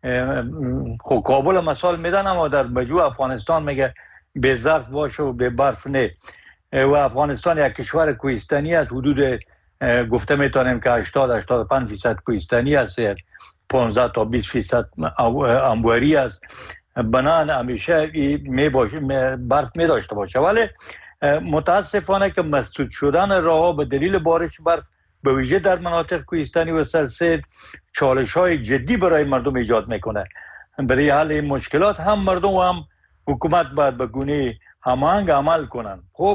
خب کابل مثال میدن، اما در مجموع افغانستان میگه به ظرف باشه و به برف نه. و افغانستان یک کشور کوهستانی است، حدود گفته میتونیم که هشتاد هشتاد و پنج درصد کوهستانی است، پانزده تا بیست درصد انبوری است. بنان همیشه می باشه برف می داشته باشه، ولی متاسفانه که مسدود شدن راهها به دلیل بارش برف به ویژه در مناطق کوهستانی و سرسبز چالش های جدی برای مردم ایجاد میکنه. برای حل این مشکلات هم مردم و هم حکومت باید به گونه هماهنگ عمل کنن. خب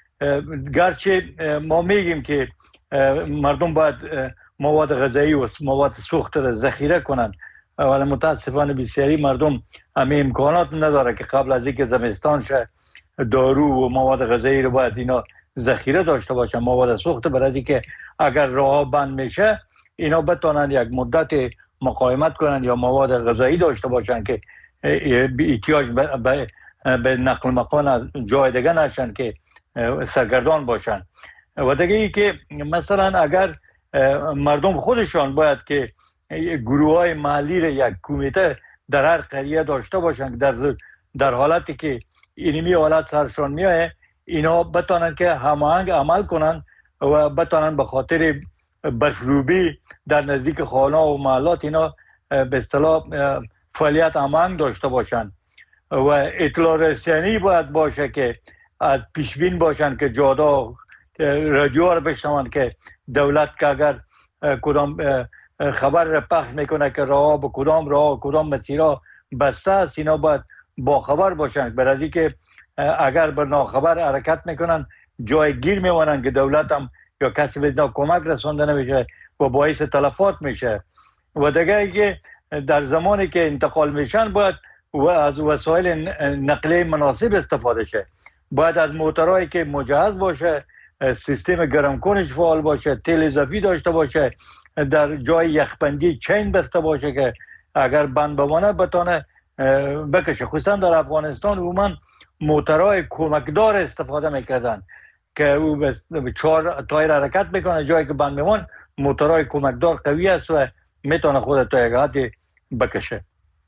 گرچه ما میگیم که مردم باید مواد غذایی و مواد سوخت را ذخیره کنن، ولی متاسفانه بسیاری مردم همه امکانات نداره که قبل از اینکه زمستان شه دارو و مواد غذایی رو باید اینا ذخیره داشته باشن، مواد سوخت، برای از اینکه اگر راه بند میشه اینا بتونن یک مدت مقاومت کنن یا مواد غذایی داشته باشن که احتیاج به, به نقل مکان از جای دیگه نشن که سرگردان باشن. و دیگه ای که مثلا اگر مردم خودشان باید که گروه های محلی را یک کمیته در هر قریه داشته باشن، در در حالتی که اینمی حالت سرشان میایه اینا بتونن که هماهنگ عمل کنن و بتونن به خاطر برفروبی در نزدیک خانه و محلات اینا به اصطلاح فعالیت هماهنگ داشته باشن. و اطلاع رسانی باید باشه که از پیشبین باشن که جادا رادیو رو بشنون که دولت که اگر کدام خبر را پخش میکنه که راه به کدام راه کدام مسیرها بسته است، اینا باید با خبر باشن، برای که اگر بر ناخبر حرکت میکنن جای گیر میمونن که دولت هم یا کسی به کمک رسانده نمیشه و باعث تلفات میشه. و دیگه که در زمانی که انتقال میشن باید و از وسایل نقلیه مناسب استفاده شه. باید از موتورهایی که مجهز باشه، سیستم گرم کنش فعال باشه، تیل اضافی داشته باشه، در جای یخبندی چین بسته باشه که اگر بند بمانه بتونه بکشه. خصوصا در افغانستان عموما موتورهای کمکدار استفاده میکردن که او به چهار تایر حرکت میکنه، جایی که بند بمان موتورهای کمکدار قوی است و میتونه خود تا یک حدی بکشه.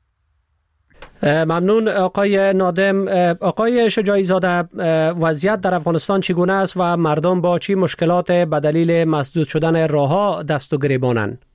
ممنون آقای نادم. آقای شجاعی زاده، وضعیت در افغانستان چگونه است و مردم با چی مشکلات به دلیل مسدود شدن راهها دست و گریبانند؟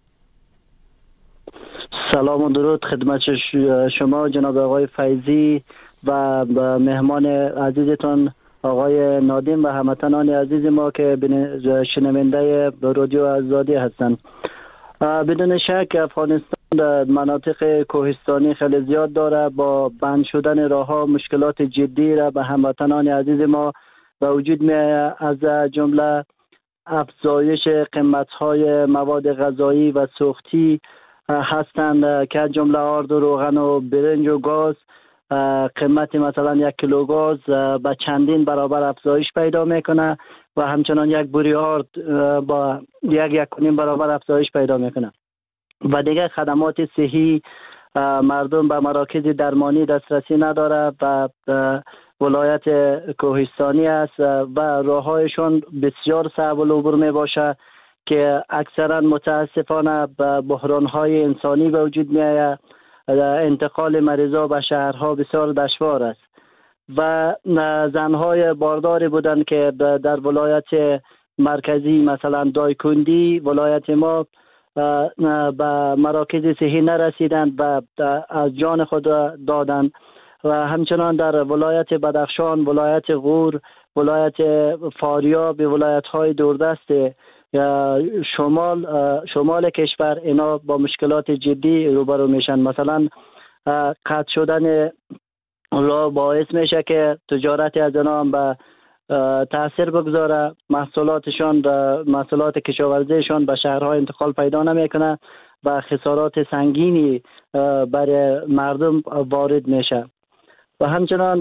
سلام و درود خدمت شما جناب آقای فیضی و مهمان عزیزتان آقای نادم و هموطنان عزیز ما که شنونده رادیو آزادی هستند. بدون شک افغانستان در مناطق کوهستانی خیلی زیاد داره. با بند شدن راهها مشکلات جدی را به هموطنان عزیز ما به وجود می از جمله افزایش قیمت‌های مواد غذایی و سوختی هستند که جمله آرد و روغن و برنج و گاز قیمت مثلا یک کیلو گاز به چندین برابر افزایش پیدا میکنه و همچنان یک بوری آرد با یک یک کنیم برابر افزایش پیدا میکنه. و دیگه خدمات صحی مردم به مراکز درمانی دسترسی نداره و ولایت کوهستانی است و راههایشون بسیار صعب العبور می باشه که اکثرا متاسفانه به بحرانهای انسانی به وجود می آید. انتقال مریضا به شهرها بسیار دشوار است و زنهای بارداری بودند که در ولایت مرکزی مثلا دایکندی ولایت ما به مراکز صحی نرسیدند و از جان خود دادند و همچنان در ولایت بدخشان، ولایت غور، ولایت فاریاب، ولایت های دوردست شمال شمال کشور اینا با مشکلات جدی روبرو میشن. مثلا قطع شدن راه باعث میشه که تجارت از اینا هم به تاثیر بگذاره، محصولاتشان محصولات کشاورزیشان به شهرهای انتقال پیدا نمیکنه و خسارات سنگینی برای مردم وارد میشه. و همچنان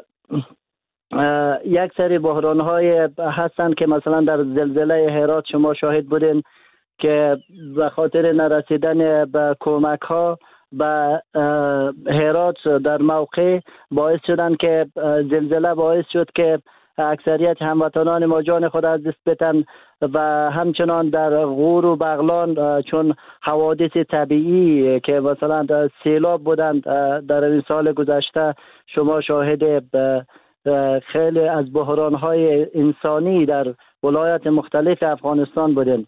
یک سری بحران های هستند که مثلا در زلزله هرات شما شاهد بودین که به خاطر نرسیدن به کمک ها به هرات در موقع باعث شدن که زلزله باعث شد که اکثریت هموطنان ما جان خود از دست بدن و همچنان در غور و بغلان چون حوادث طبیعی که مثلا در سیلاب بودند در این سال گذشته شما شاهد خیلی از بحران‌های انسانی در ولایات مختلف افغانستان بودند.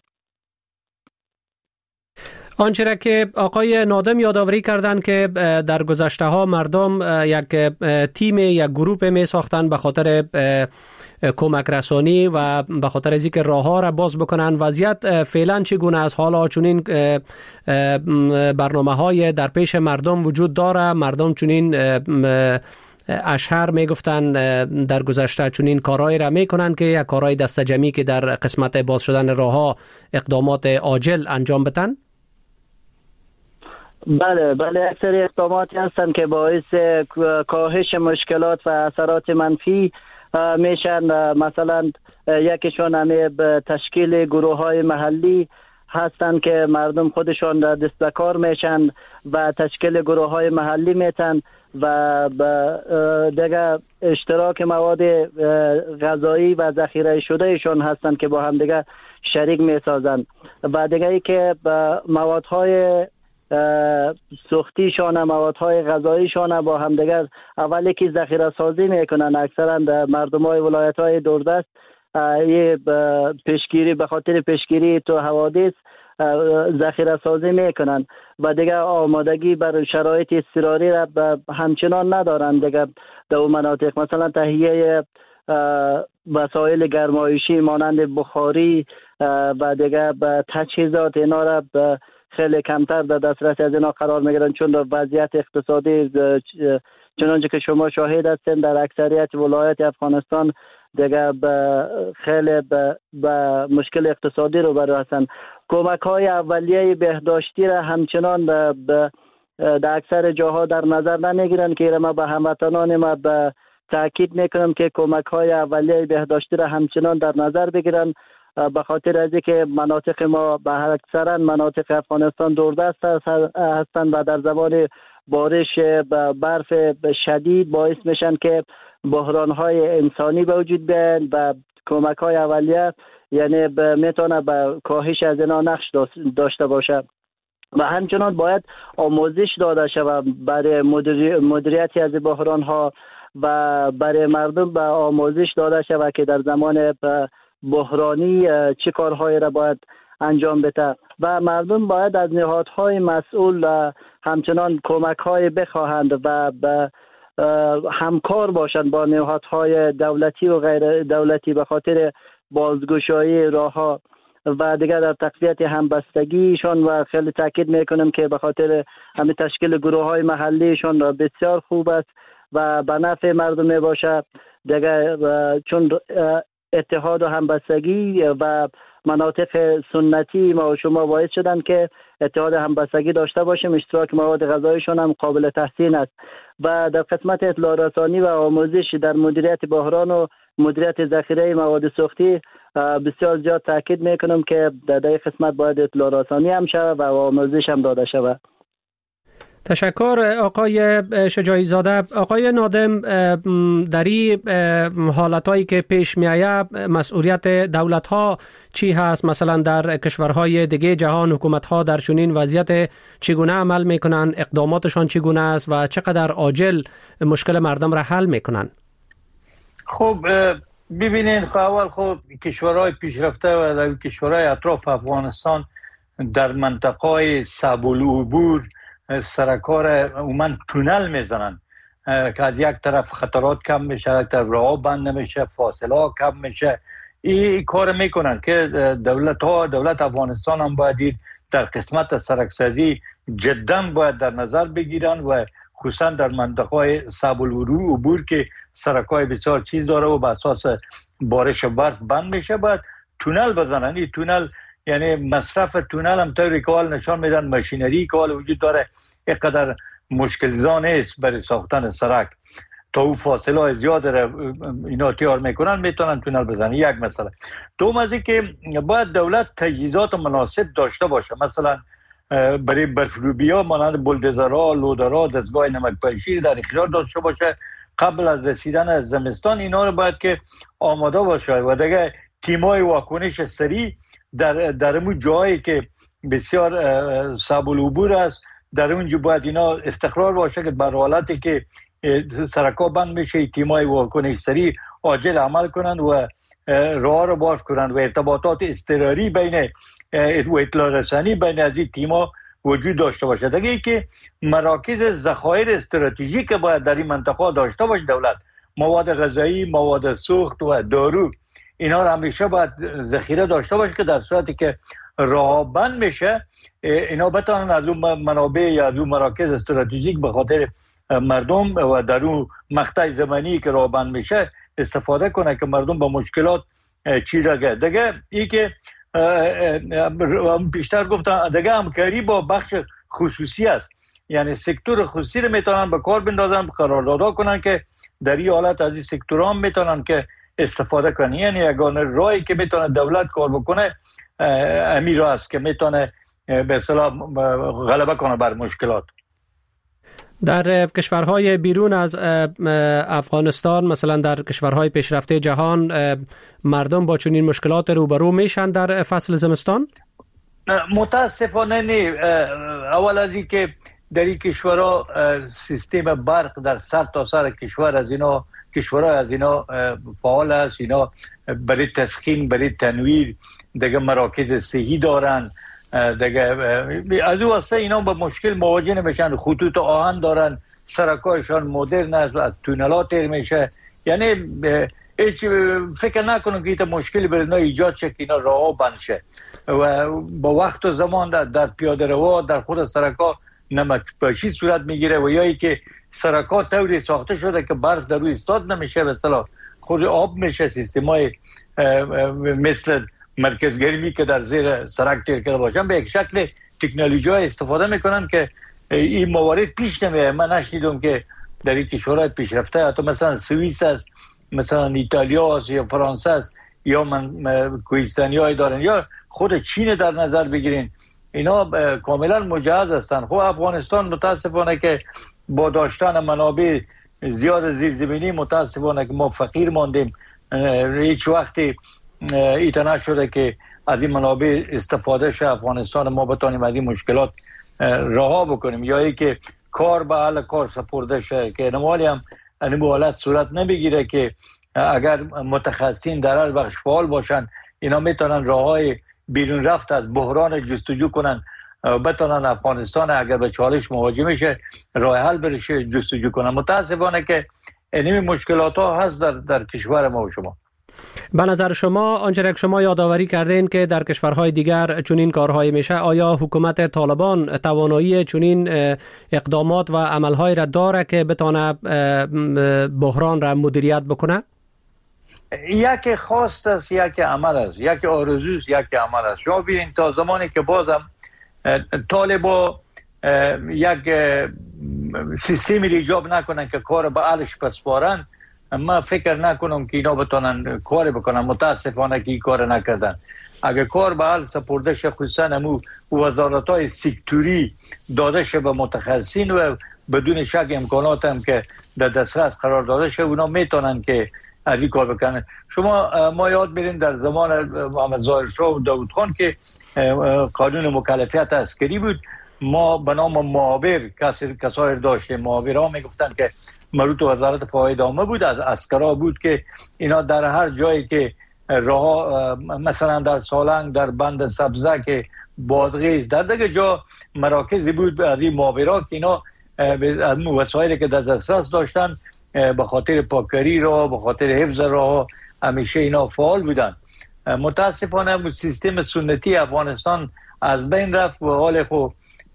آنچه را که آقای نادم یادآوری کردند که در گذشته ها مردم یک تیم یک گروپ می ساختند به خاطر کمک رسانی و به خاطر از اینکه راه ها را باز بکنن. وضعیت فعلا چگونه است؟ حالا چنین برنامه های در پیش مردم وجود داره؟ مردم چنین اشهر میگفتن در گذشته چنین کارهایی را میکنن که یک کارهای دست جمعی که در قسمت باز شدن راه ها اقدامات عاجل انجام بدن؟ بله بله اکثر اقداماتی هستند که باعث کاهش مشکلات و اثرات منفی میشن. مثلا یکیشون همه تشکیل گروه های محلی هستند که مردم خودشان دست به کار میشن و تشکیل گروه های محلی میتن و دیگه اشتراک مواد غذایی و ذخیره شده ایشون هستند که با هم دیگه شریک میسازن و دیگه ای که موادهای سوختیشان موادهای غذاییشان با هم دیگر اولی که ذخیره سازی میکنن. اکثرا مردم های ولایت های دوردست یه پیشگیری به خاطر پیشگیری تو حوادث ذخیره سازی میکنن و دیگه آمادگی بر شرایط اضطراری را همچنان ندارن دیگه در اون مناطق. مثلا تهیه وسایل گرمایشی مانند بخاری و دیگه تجهیزات اینا را خیلی کمتر در دسترس از اینا قرار میگیرن چون وضعیت اقتصادی چنانچه که شما شاهد هستین در اکثریت ولایت افغانستان دیگه به خیلی به, به مشکل اقتصادی رو برای هستند. کمک های اولیه بهداشتی را همچنان به, به در اکثر جاها در نظر نمیگیرن که ما به هموطنان ما به تاکید میکنم که کمک های اولیه بهداشتی را همچنان در نظر بگیرن، به خاطر از اینکه مناطق ما به هر اکثرا مناطق افغانستان دوردست هستند و در زمان بارش برف شدید باعث میشن که بحران های انسانی به وجود بیاین و کمک های اولیه یعنی میتونه به کاهش از اینا نقش داشته باشه و همچنان باید آموزش داده شود برای مدیریت از بحران ها و برای مردم به آموزش داده شود که در زمان بحرانی چه کارهایی را باید انجام بده و مردم باید از نهادهای مسئول همچنان کمک های بخواهند و به همکار باشند با نهادهای دولتی و غیر دولتی به خاطر بازگشایی راه ها و دیگر در تقویت همبستگیشان و خیلی تاکید میکنم که به خاطر همین تشکیل گروه های محلیشان بسیار خوب است و به نفع مردم می باشه دیگر چون اتحاد و همبستگی و مناطق سنتی ما و شما باعث شدن که اتحاد همبستگی داشته باشیم. اشتراک مواد غذایشون هم قابل تحسین است و در قسمت اطلاع رسانی و آموزش در مدیریت بحران و مدیریت ذخیره مواد سوختی بسیار زیاد تاکید میکنم که در این قسمت باید اطلاع رسانی هم شود و آموزش هم داده شود. تشکر آقای شجاعی زاده. آقای نادم، در این حالتایی که پیش می آید مسئولیت دولت ها چی هست؟ مثلا در کشورهای دیگه جهان حکومت ها در چنین وضعیت چگونه عمل میکنن؟ اقداماتشان چگونه است و چقدر عاجل مشکل مردم را حل میکنن؟ خب ببینین، خب اول خب کشورهای پیشرفته و در کشورهای اطراف افغانستان در منطقه صعب العبور سرکار عموما تونل میزنن که از یک طرف خطرات کم میشه، از یک طرف راه بند نمیشه، فاصله ها کم میشه. این کار میکنن که دولت ها دولت افغانستان هم باید در قسمت سرکسازی جدا باید در نظر بگیرن و خصوصا در منطقه صعب العبور که سرکای بسیار چیز داره و به اساس بارش برف بند میشه باید تونل بزنن. این تونل یعنی مصرف تونل هم طوری که حال نشان میدن ماشینری که حال وجود داره اینقدر مشکل زا نیست برای ساختن سرک تا او فاصله های زیاد اینا تیار میکنن میتونن تونل بزنن. یک مسئله. دوم از این که باید دولت تجهیزات مناسب داشته باشه، مثلا برای برفروبی ها مانند بولدوزرها، لودرها، دستگاه نمک‌پاشی در اختیار داشته باشه قبل از رسیدن از زمستان. اینا رو باید که آماده باشه و دیگه تیمای واکنش سریع در در اون جایی که بسیار صعب العبور است در اونجا باید اینا استقرار باشه که بر حالتی که سرکا بند میشه تیمای واکنش سریع عاجل عمل کنند و راه رو باز کنند و ارتباطات اضطراری بین و اطلاع رسانی بین از این تیما وجود داشته باشه. دیگه ای که مراکز ذخایر استراتژیک باید در این منطقه داشته باشه دولت، مواد غذایی، مواد سوخت و دارو، اینا رو همیشه باید ذخیره داشته باشه که در صورتی که راه بند میشه اینا بتونن از اون منابع یا از اون مراکز استراتژیک به خاطر مردم و در اون مقطع زمانی که راه بند میشه استفاده کنه که مردم با مشکلات چی رگه. دیگه ای که بیشتر گفتم دیگه همکاری با بخش خصوصی است، یعنی سکتور خصوصی رو میتونن به کار بندازن، قراردادها کنن که در این حالت از این سکتورها هم میتونن که استفاده کنن. یعنی یگانه راهی که میتونه دولت کار بکنه امیر است که میتونه به اصطلاح غلبه کنه بر مشکلات. در کشورهای بیرون از افغانستان مثلا در کشورهای پیشرفته جهان مردم با چنین مشکلات روبرو میشن در فصل زمستان؟ متاسفانه نه. اول از این که در این کشورها سیستم برق در سر تا سر کشور از اینا کشورها از اینا فعال است. اینا برای تسخین، برای تنویر دیگه مراکز صحی دارن، دیگه از او واسه اینا با مشکل مواجه نمیشن. خطوط آهن دارن، سرکایشان مدرن است و از تونلات تیر میشه. یعنی هیچ فکر نکنم که ایتا مشکلی برای اینا ایجاد شه که اینا راه بند شه و با وقت و زمان در, در پیاده روا در خود سرکا نمک‌پاشی صورت میگیره و یا ای که سرکا طوری ساخته شده که برف در روی استاد نمیشه، به اصطلاح خود آب میشه، سیستمای مثل مرکزگرمی که در زیر سرک تیر کرده باشن به یک شکل تکنولوژی های استفاده میکنن که این موارد پیش نمیه. من نشنیدم که در این کشورهای پیشرفته حتی مثلا سوئیس است، مثلا ایتالیا است یا فرانسه است یا من کوهستانی های دارن یا خود چین در نظر بگیرین، اینا کاملا مجهز هستن. خب افغانستان متاسفانه که با داشتن منابع زیاد زیرزمینی متاسفانه که ما فقیر ماندیم، هیچ وقتی ایتا نشده که از این منابع استفاده شه افغانستان ما بتانیم از این مشکلات رها بکنیم یا ای که کار به حل کار سپرده شه که نمالی هم این حالت صورت نبگیره که اگر متخصصین در هر بخش فعال باشن اینا میتونن راههای بیرون رفت از بحران جستجو کنن، بتونن افغانستان اگر به چالش مواجه میشه راه حل برشه جستجو کنن. متاسفانه که این مشکلات ها هست در, در کشور ما و شما. به نظر شما آنچه که شما یادآوری کردین که در کشورهای دیگر چنین کارهای میشه، آیا حکومت طالبان توانایی چنین اقدامات و عملهای را داره که بتونه بحران را مدیریت بکنه؟ یک خواست است، یک عمل است، یک آرزو است، یک عمل است. شما ببینید تا زمانی که بازم طالبا یک سیستمی ایجاب نکنن که کار به علش پسپارن، من فکر نکنم که اینا بتونن کار بکنن. متاسفانه که این کار نکردن. اگر کار به حل سپرده شه خصوصا امو وزارت‌های سکتوری داده شه به متخصصین و بدون شک امکانات هم که در دسترس قرار داده شه اونا میتونن که از این کار بکنن. شما ما یاد میرین در زمان محمد ظاهر شاه و داود خان که قانون مکلفیت عسکری بود، ما به نام معاور کسایی داشتیم. معاورها میگفتن که مربوط به وزارت فواید عامه بود، از عسکرا بود که اینا در هر جایی که راه مثلا در سالنگ، در بند سبزه که بادغیس، در دیگه جا مراکزی بود از این معاورا که اینا وسایلی که در دسترس داشتن به خاطر پاکری را، به خاطر حفظ راه همیشه اینا فعال بودن. متاسفانه سیستم سنتی افغانستان از بین رفت و حال خو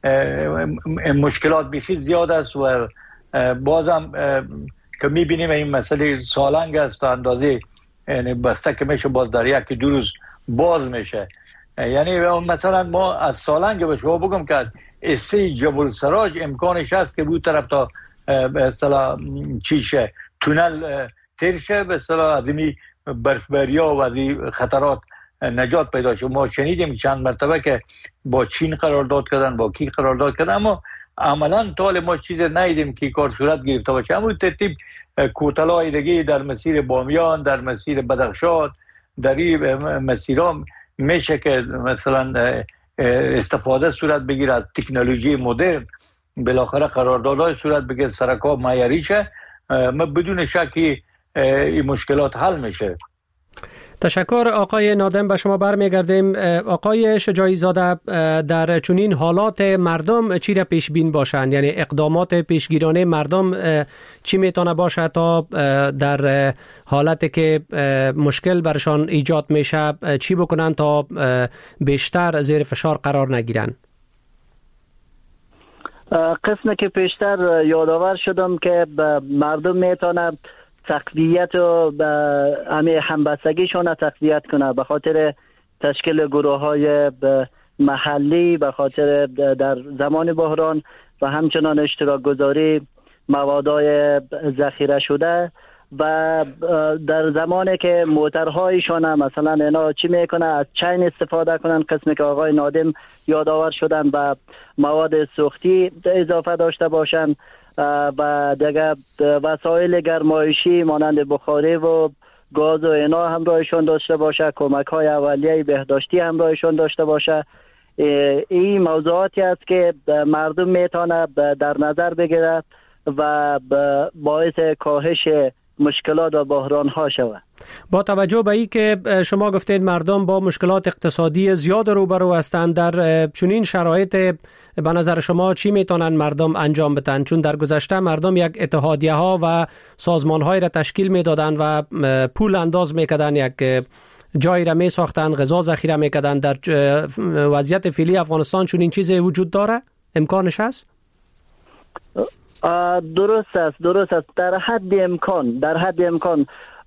مشکلات بیخی زیاد است و بازم که میبینیم این مسئله سالنگ است تا اندازه یعنی بسته که میشه باز در یک دو روز باز میشه. یعنی مثلا ما از سالنگ به شما بگم که اسه جبل سراج امکانش هست که بود طرف تا به اصطلاح چیشه تونل ترشه به اصطلاح ادمی برفبریا و از خطرات نجات پیدا شد. ما شنیدیم چند مرتبه که با چین قرارداد کردن، با کی قرارداد کردن، اما عملا طال ما چیز ندیدیم که کار صورت گرفته باشه. همون ترتیب کوتلای دیگه در مسیر بامیان، در مسیر بدخشان، در این مسیرها میشه که مثلا استفاده صورت بگیره از تکنولوژی مدرن، بالاخره قراردادهای صورت بگیره، سرک‌ها معیاری شه، ما بدون شکی این مشکلات حل میشه. تشکر آقای نادم. به شما برمیگردیم. آقای شجاعی زاده، در چنین حالات مردم چی را پیش بین باشند؟ یعنی اقدامات پیشگیرانه مردم چی میتونه باشه تا در حالتی که مشکل برشان ایجاد میشه چی بکنن تا بیشتر زیر فشار قرار نگیرن؟ قسمی که پیشتر یادآور شدم که مردم میتونه تقویت و همه همبستگیشون تقویت کنه به خاطر تشکیل گروه های محلی، به خاطر در زمان بحران و همچنان اشتراک گذاری موادای ذخیره شده و در زمانی که موترهایشون مثلا اینا چی میکنه از چین استفاده کنن، قسمی که آقای نادم یادآور شدن و مواد سوختی اضافه داشته باشن و دیگه وسایل گرمایشی مانند بخاری و گاز و اینا همراهشون داشته باشه، کمک های اولیه بهداشتی همراهشون داشته باشه. این موضوعاتی است که مردم میتونه در نظر بگیره و باعث کاهش مشکلات و بحران ها شود. با توجه به این که شما گفتید مردم با مشکلات اقتصادی زیاد روبرو هستند، در چنین شرایط به نظر شما چی میتونن مردم انجام بدن؟ چون در گذشته مردم یک اتحادیه ها و سازمان های را تشکیل میدادن و پول انداز میکردن، یک جایی را می ساختن، غذا ذخیره میکردن. در وضعیت فعلی افغانستان چنین چیزی وجود داره؟ امکانش هست؟ درست است درست است در حد امکان در حد امکان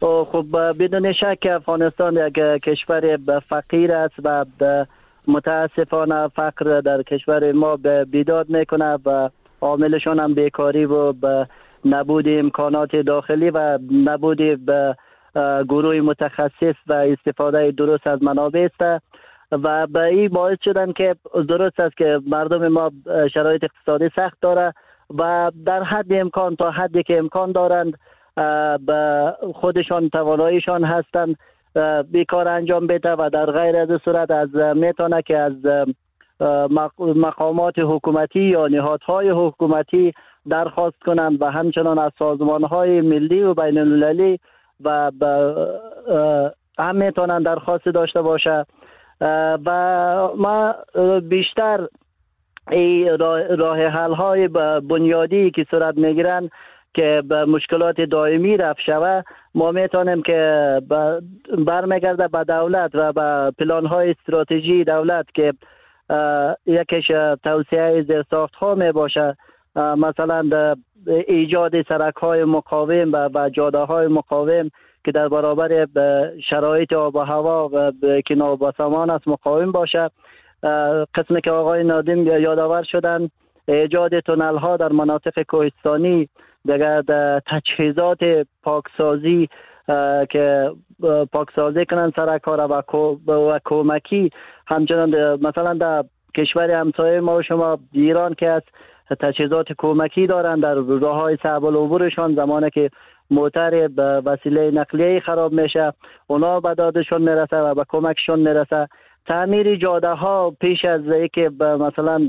خب بدون شک افغانستان یک کشور فقیر است و متاسفانه فقر در کشور ما بیداد میکنه و عاملشون هم بیکاری و نبود امکانات داخلی و نبود گروه متخصص و استفاده درست از منابع است و به این باعث شدن که درست است که مردم ما شرایط اقتصادی سخت داره و در حد امکان تا حدی که امکان دارند به خودشان تواناییشان هستند بیکار انجام بده و در غیر از صورت از میتونه که از مقامات حکومتی یا نهادهای حکومتی درخواست کنند و همچنان از سازمانهای ملی و بین المللی و هم میتونن درخواست داشته باشه و ما بیشتر این راه حل های بنیادی که صورت میگیرن که به مشکلات دائمی رفع شوه ما میتونیم که برمیگرده به دولت و به پلان های استراتژی دولت که یکیش توسعه زیرساخت ها می باشه، مثلا ایجاد سرک های مقاوم و جاده های مقاوم که در برابر شرایط آب و هوا و که نابسامان است مقاوم باشه. قسمی که آقای نادم یادآور شدن ایجاد تونل ها در مناطق کوهستانی، دیگر تجهیزات پاکسازی که پاکسازی کنن سرک ها را و کمکی، همچنان مثلا در کشور همسایه ما و شما ایران که است تجهیزات کمکی دارن در راه های صعب العبورشان، زمانی که موتر به وسیله نقلیه خراب میشه اونا به دادشون میرسه و به کمکشون میرسه. تعمیر جاده ها پیش از اینکه مثلا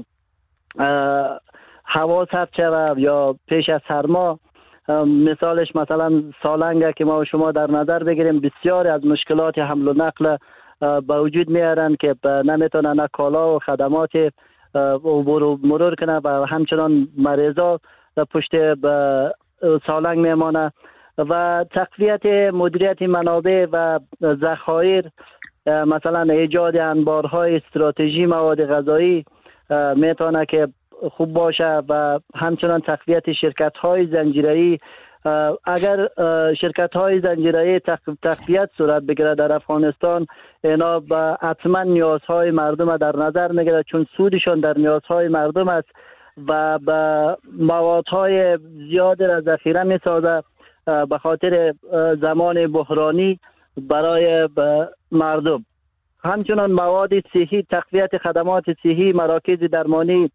هوا سرد شود یا پیش از سرما، مثالش مثلا سالنگ که ما و شما در نظر بگیریم، بسیاری از مشکلات حمل و نقل به وجود میارن که نمیتونن کالا و خدمات مرور کنه و همچنان مریضا پشت سالنگ میمانه و تقویت مدیریت منابع و ذخایر، مثلا ایجاد انبارهای استراتژی مواد غذایی میتونه که خوب باشه و همچنان تقویت شرکت‌های زنجیره‌ای. اگر شرکت‌های زنجیره‌ای تقویت صورت بگیره در افغانستان، اینا با حتما نیازهای مردم در نظر میگیره چون سودشون در نیازهای مردم است و به موادهای زیاد را ذخیره میسازه به خاطر زمان بحرانی برای مردم. همچنان مواد صحی، تقویت خدمات صحی، مراکز درمانی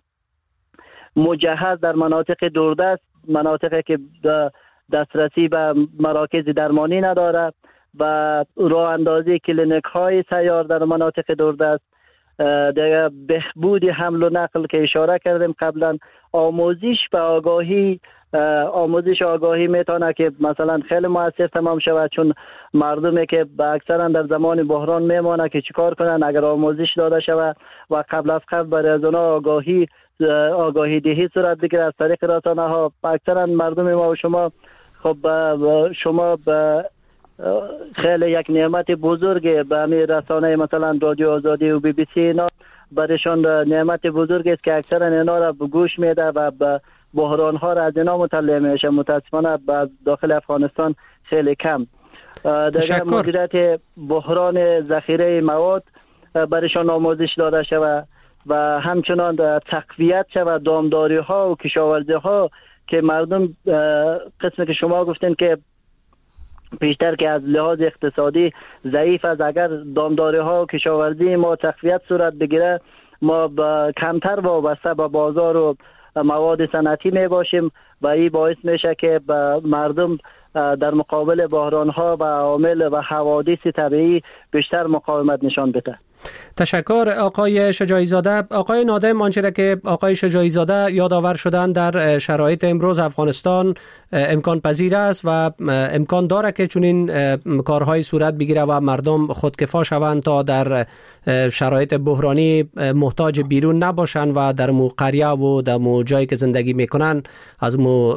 مجهز در مناطق دوردست، مناطقی که دسترسی به مراکز درمانی نداره و راه اندازی کلینیک های سیار در مناطق دوردست، دیگه بهبود حمل و نقل که اشاره کردیم قبلا، آموزش و آگاهی. آموزش آگاهی میتونه که مثلا خیلی موثر تمام شود چون مردمی که اکثرا در زمان بحران میمونه که چیکار کنن اگر آموزش داده شود و قبل از قبل برای از اونا آگاهی آگاهی دهی صورت بگیره از طریق رسانه ها. اکثرا مردم ما و شما خب شما به خیلی یک نعمت بزرگ به همین رسانه مثلا رادیو آزادی و بی بی سی اینا برشان نعمت بزرگ است که اکثرا اینا را گوش میده و به بحران ها را از اینا مطلع میشه. متاسفانه داخل افغانستان خیلی کم. در مدیریت بحران ذخیره مواد برشان آموزش داده شود و همچنان تقویت شود دامداری ها و کشاورزی ها که مردم قسمی که شما گفتین که بیشتر که از لحاظ اقتصادی ضعیف است، اگر دامداری ها و کشاورزی ما تقویت صورت بگیره ما با کمتر وابسته به بازار و مواد صنعتی می باشیم و این باعث میشه که مردم در مقابل بحران ها و عوامل و حوادث طبیعی بیشتر مقاومت نشان بده. تشکر آقای شجاعی زاده. آقای نادم، آنچه که آقای شجاعی زاده یادآور شدن در شرایط امروز افغانستان امکان پذیر است و امکان داره که چنین کارهای صورت بگیره و مردم خودکفا شوند تا در شرایط بحرانی محتاج بیرون نباشند و در مو قریه و در مو جایی که زندگی میکنن از مو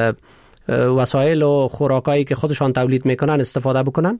وسایل و خوراکایی که خودشان تولید میکنن استفاده بکنن.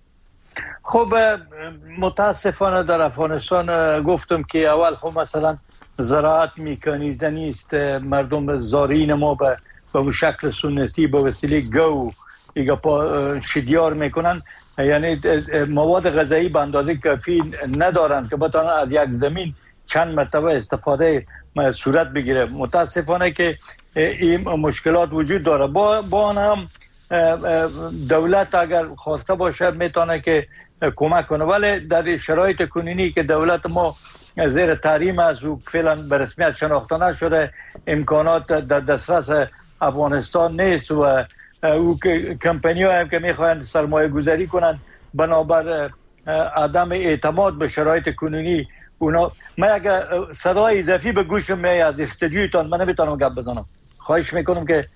خب متاسفانه در افغانستان گفتم که اول خب مثلا زراعت میکانیزه نیست، مردم زارین ما به به شکل سنتی به وسیله گو ایگا پا شدیار میکنن، یعنی مواد غذایی به اندازه کافی ندارن که بتونن از یک زمین چند مرتبه استفاده صورت بگیره. متاسفانه که این مشکلات وجود داره. با با هم دولت اگر خواسته باشه میتونه که کمک کنه، ولی در شرایط کنونی که دولت ما زیر تحریم است و فعلا به رسمیت شناخته نشده، امکانات در دسترس افغانستان نیست و او کمپانی ها هم که میخواهند سرمایه گذاری کنند بنابر عدم اعتماد به شرایط کنونی اونا. من اگر صدای اضافی به گوشم میاد از استودیویتان من نمیتونم گپ بزنم، خواهش میکنم که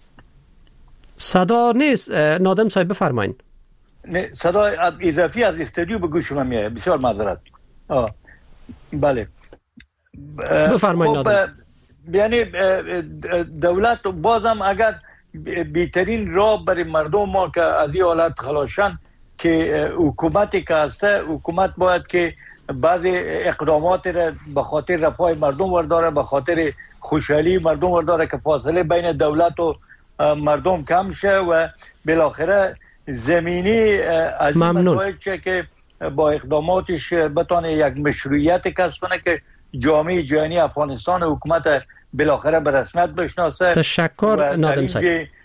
صدا نیست. نادم صاحب بفرمایید. صدای اضافی از استودیو به گوشم میاد، بسیار معذرت. آه بله بفرمایید نادم. یعنی دولت بازم اگر بهترین راه برای مردم ما که از این حالت خلاصن که حکومتی که هسته، حکومت باید که بعضی اقدامات را به خاطر رفاه مردم ورداره، به خاطر خوشحالی مردم ورداره که فاصله بین دولت و مردم کم شه و بالاخره زمینی از این مسائل چه که با اقداماتش بتونه یک مشروعیت کسب کنه که جامعه جهانی افغانستان حکومت بالاخره به رسمیت بشناسه. تشکر نادم صاحب.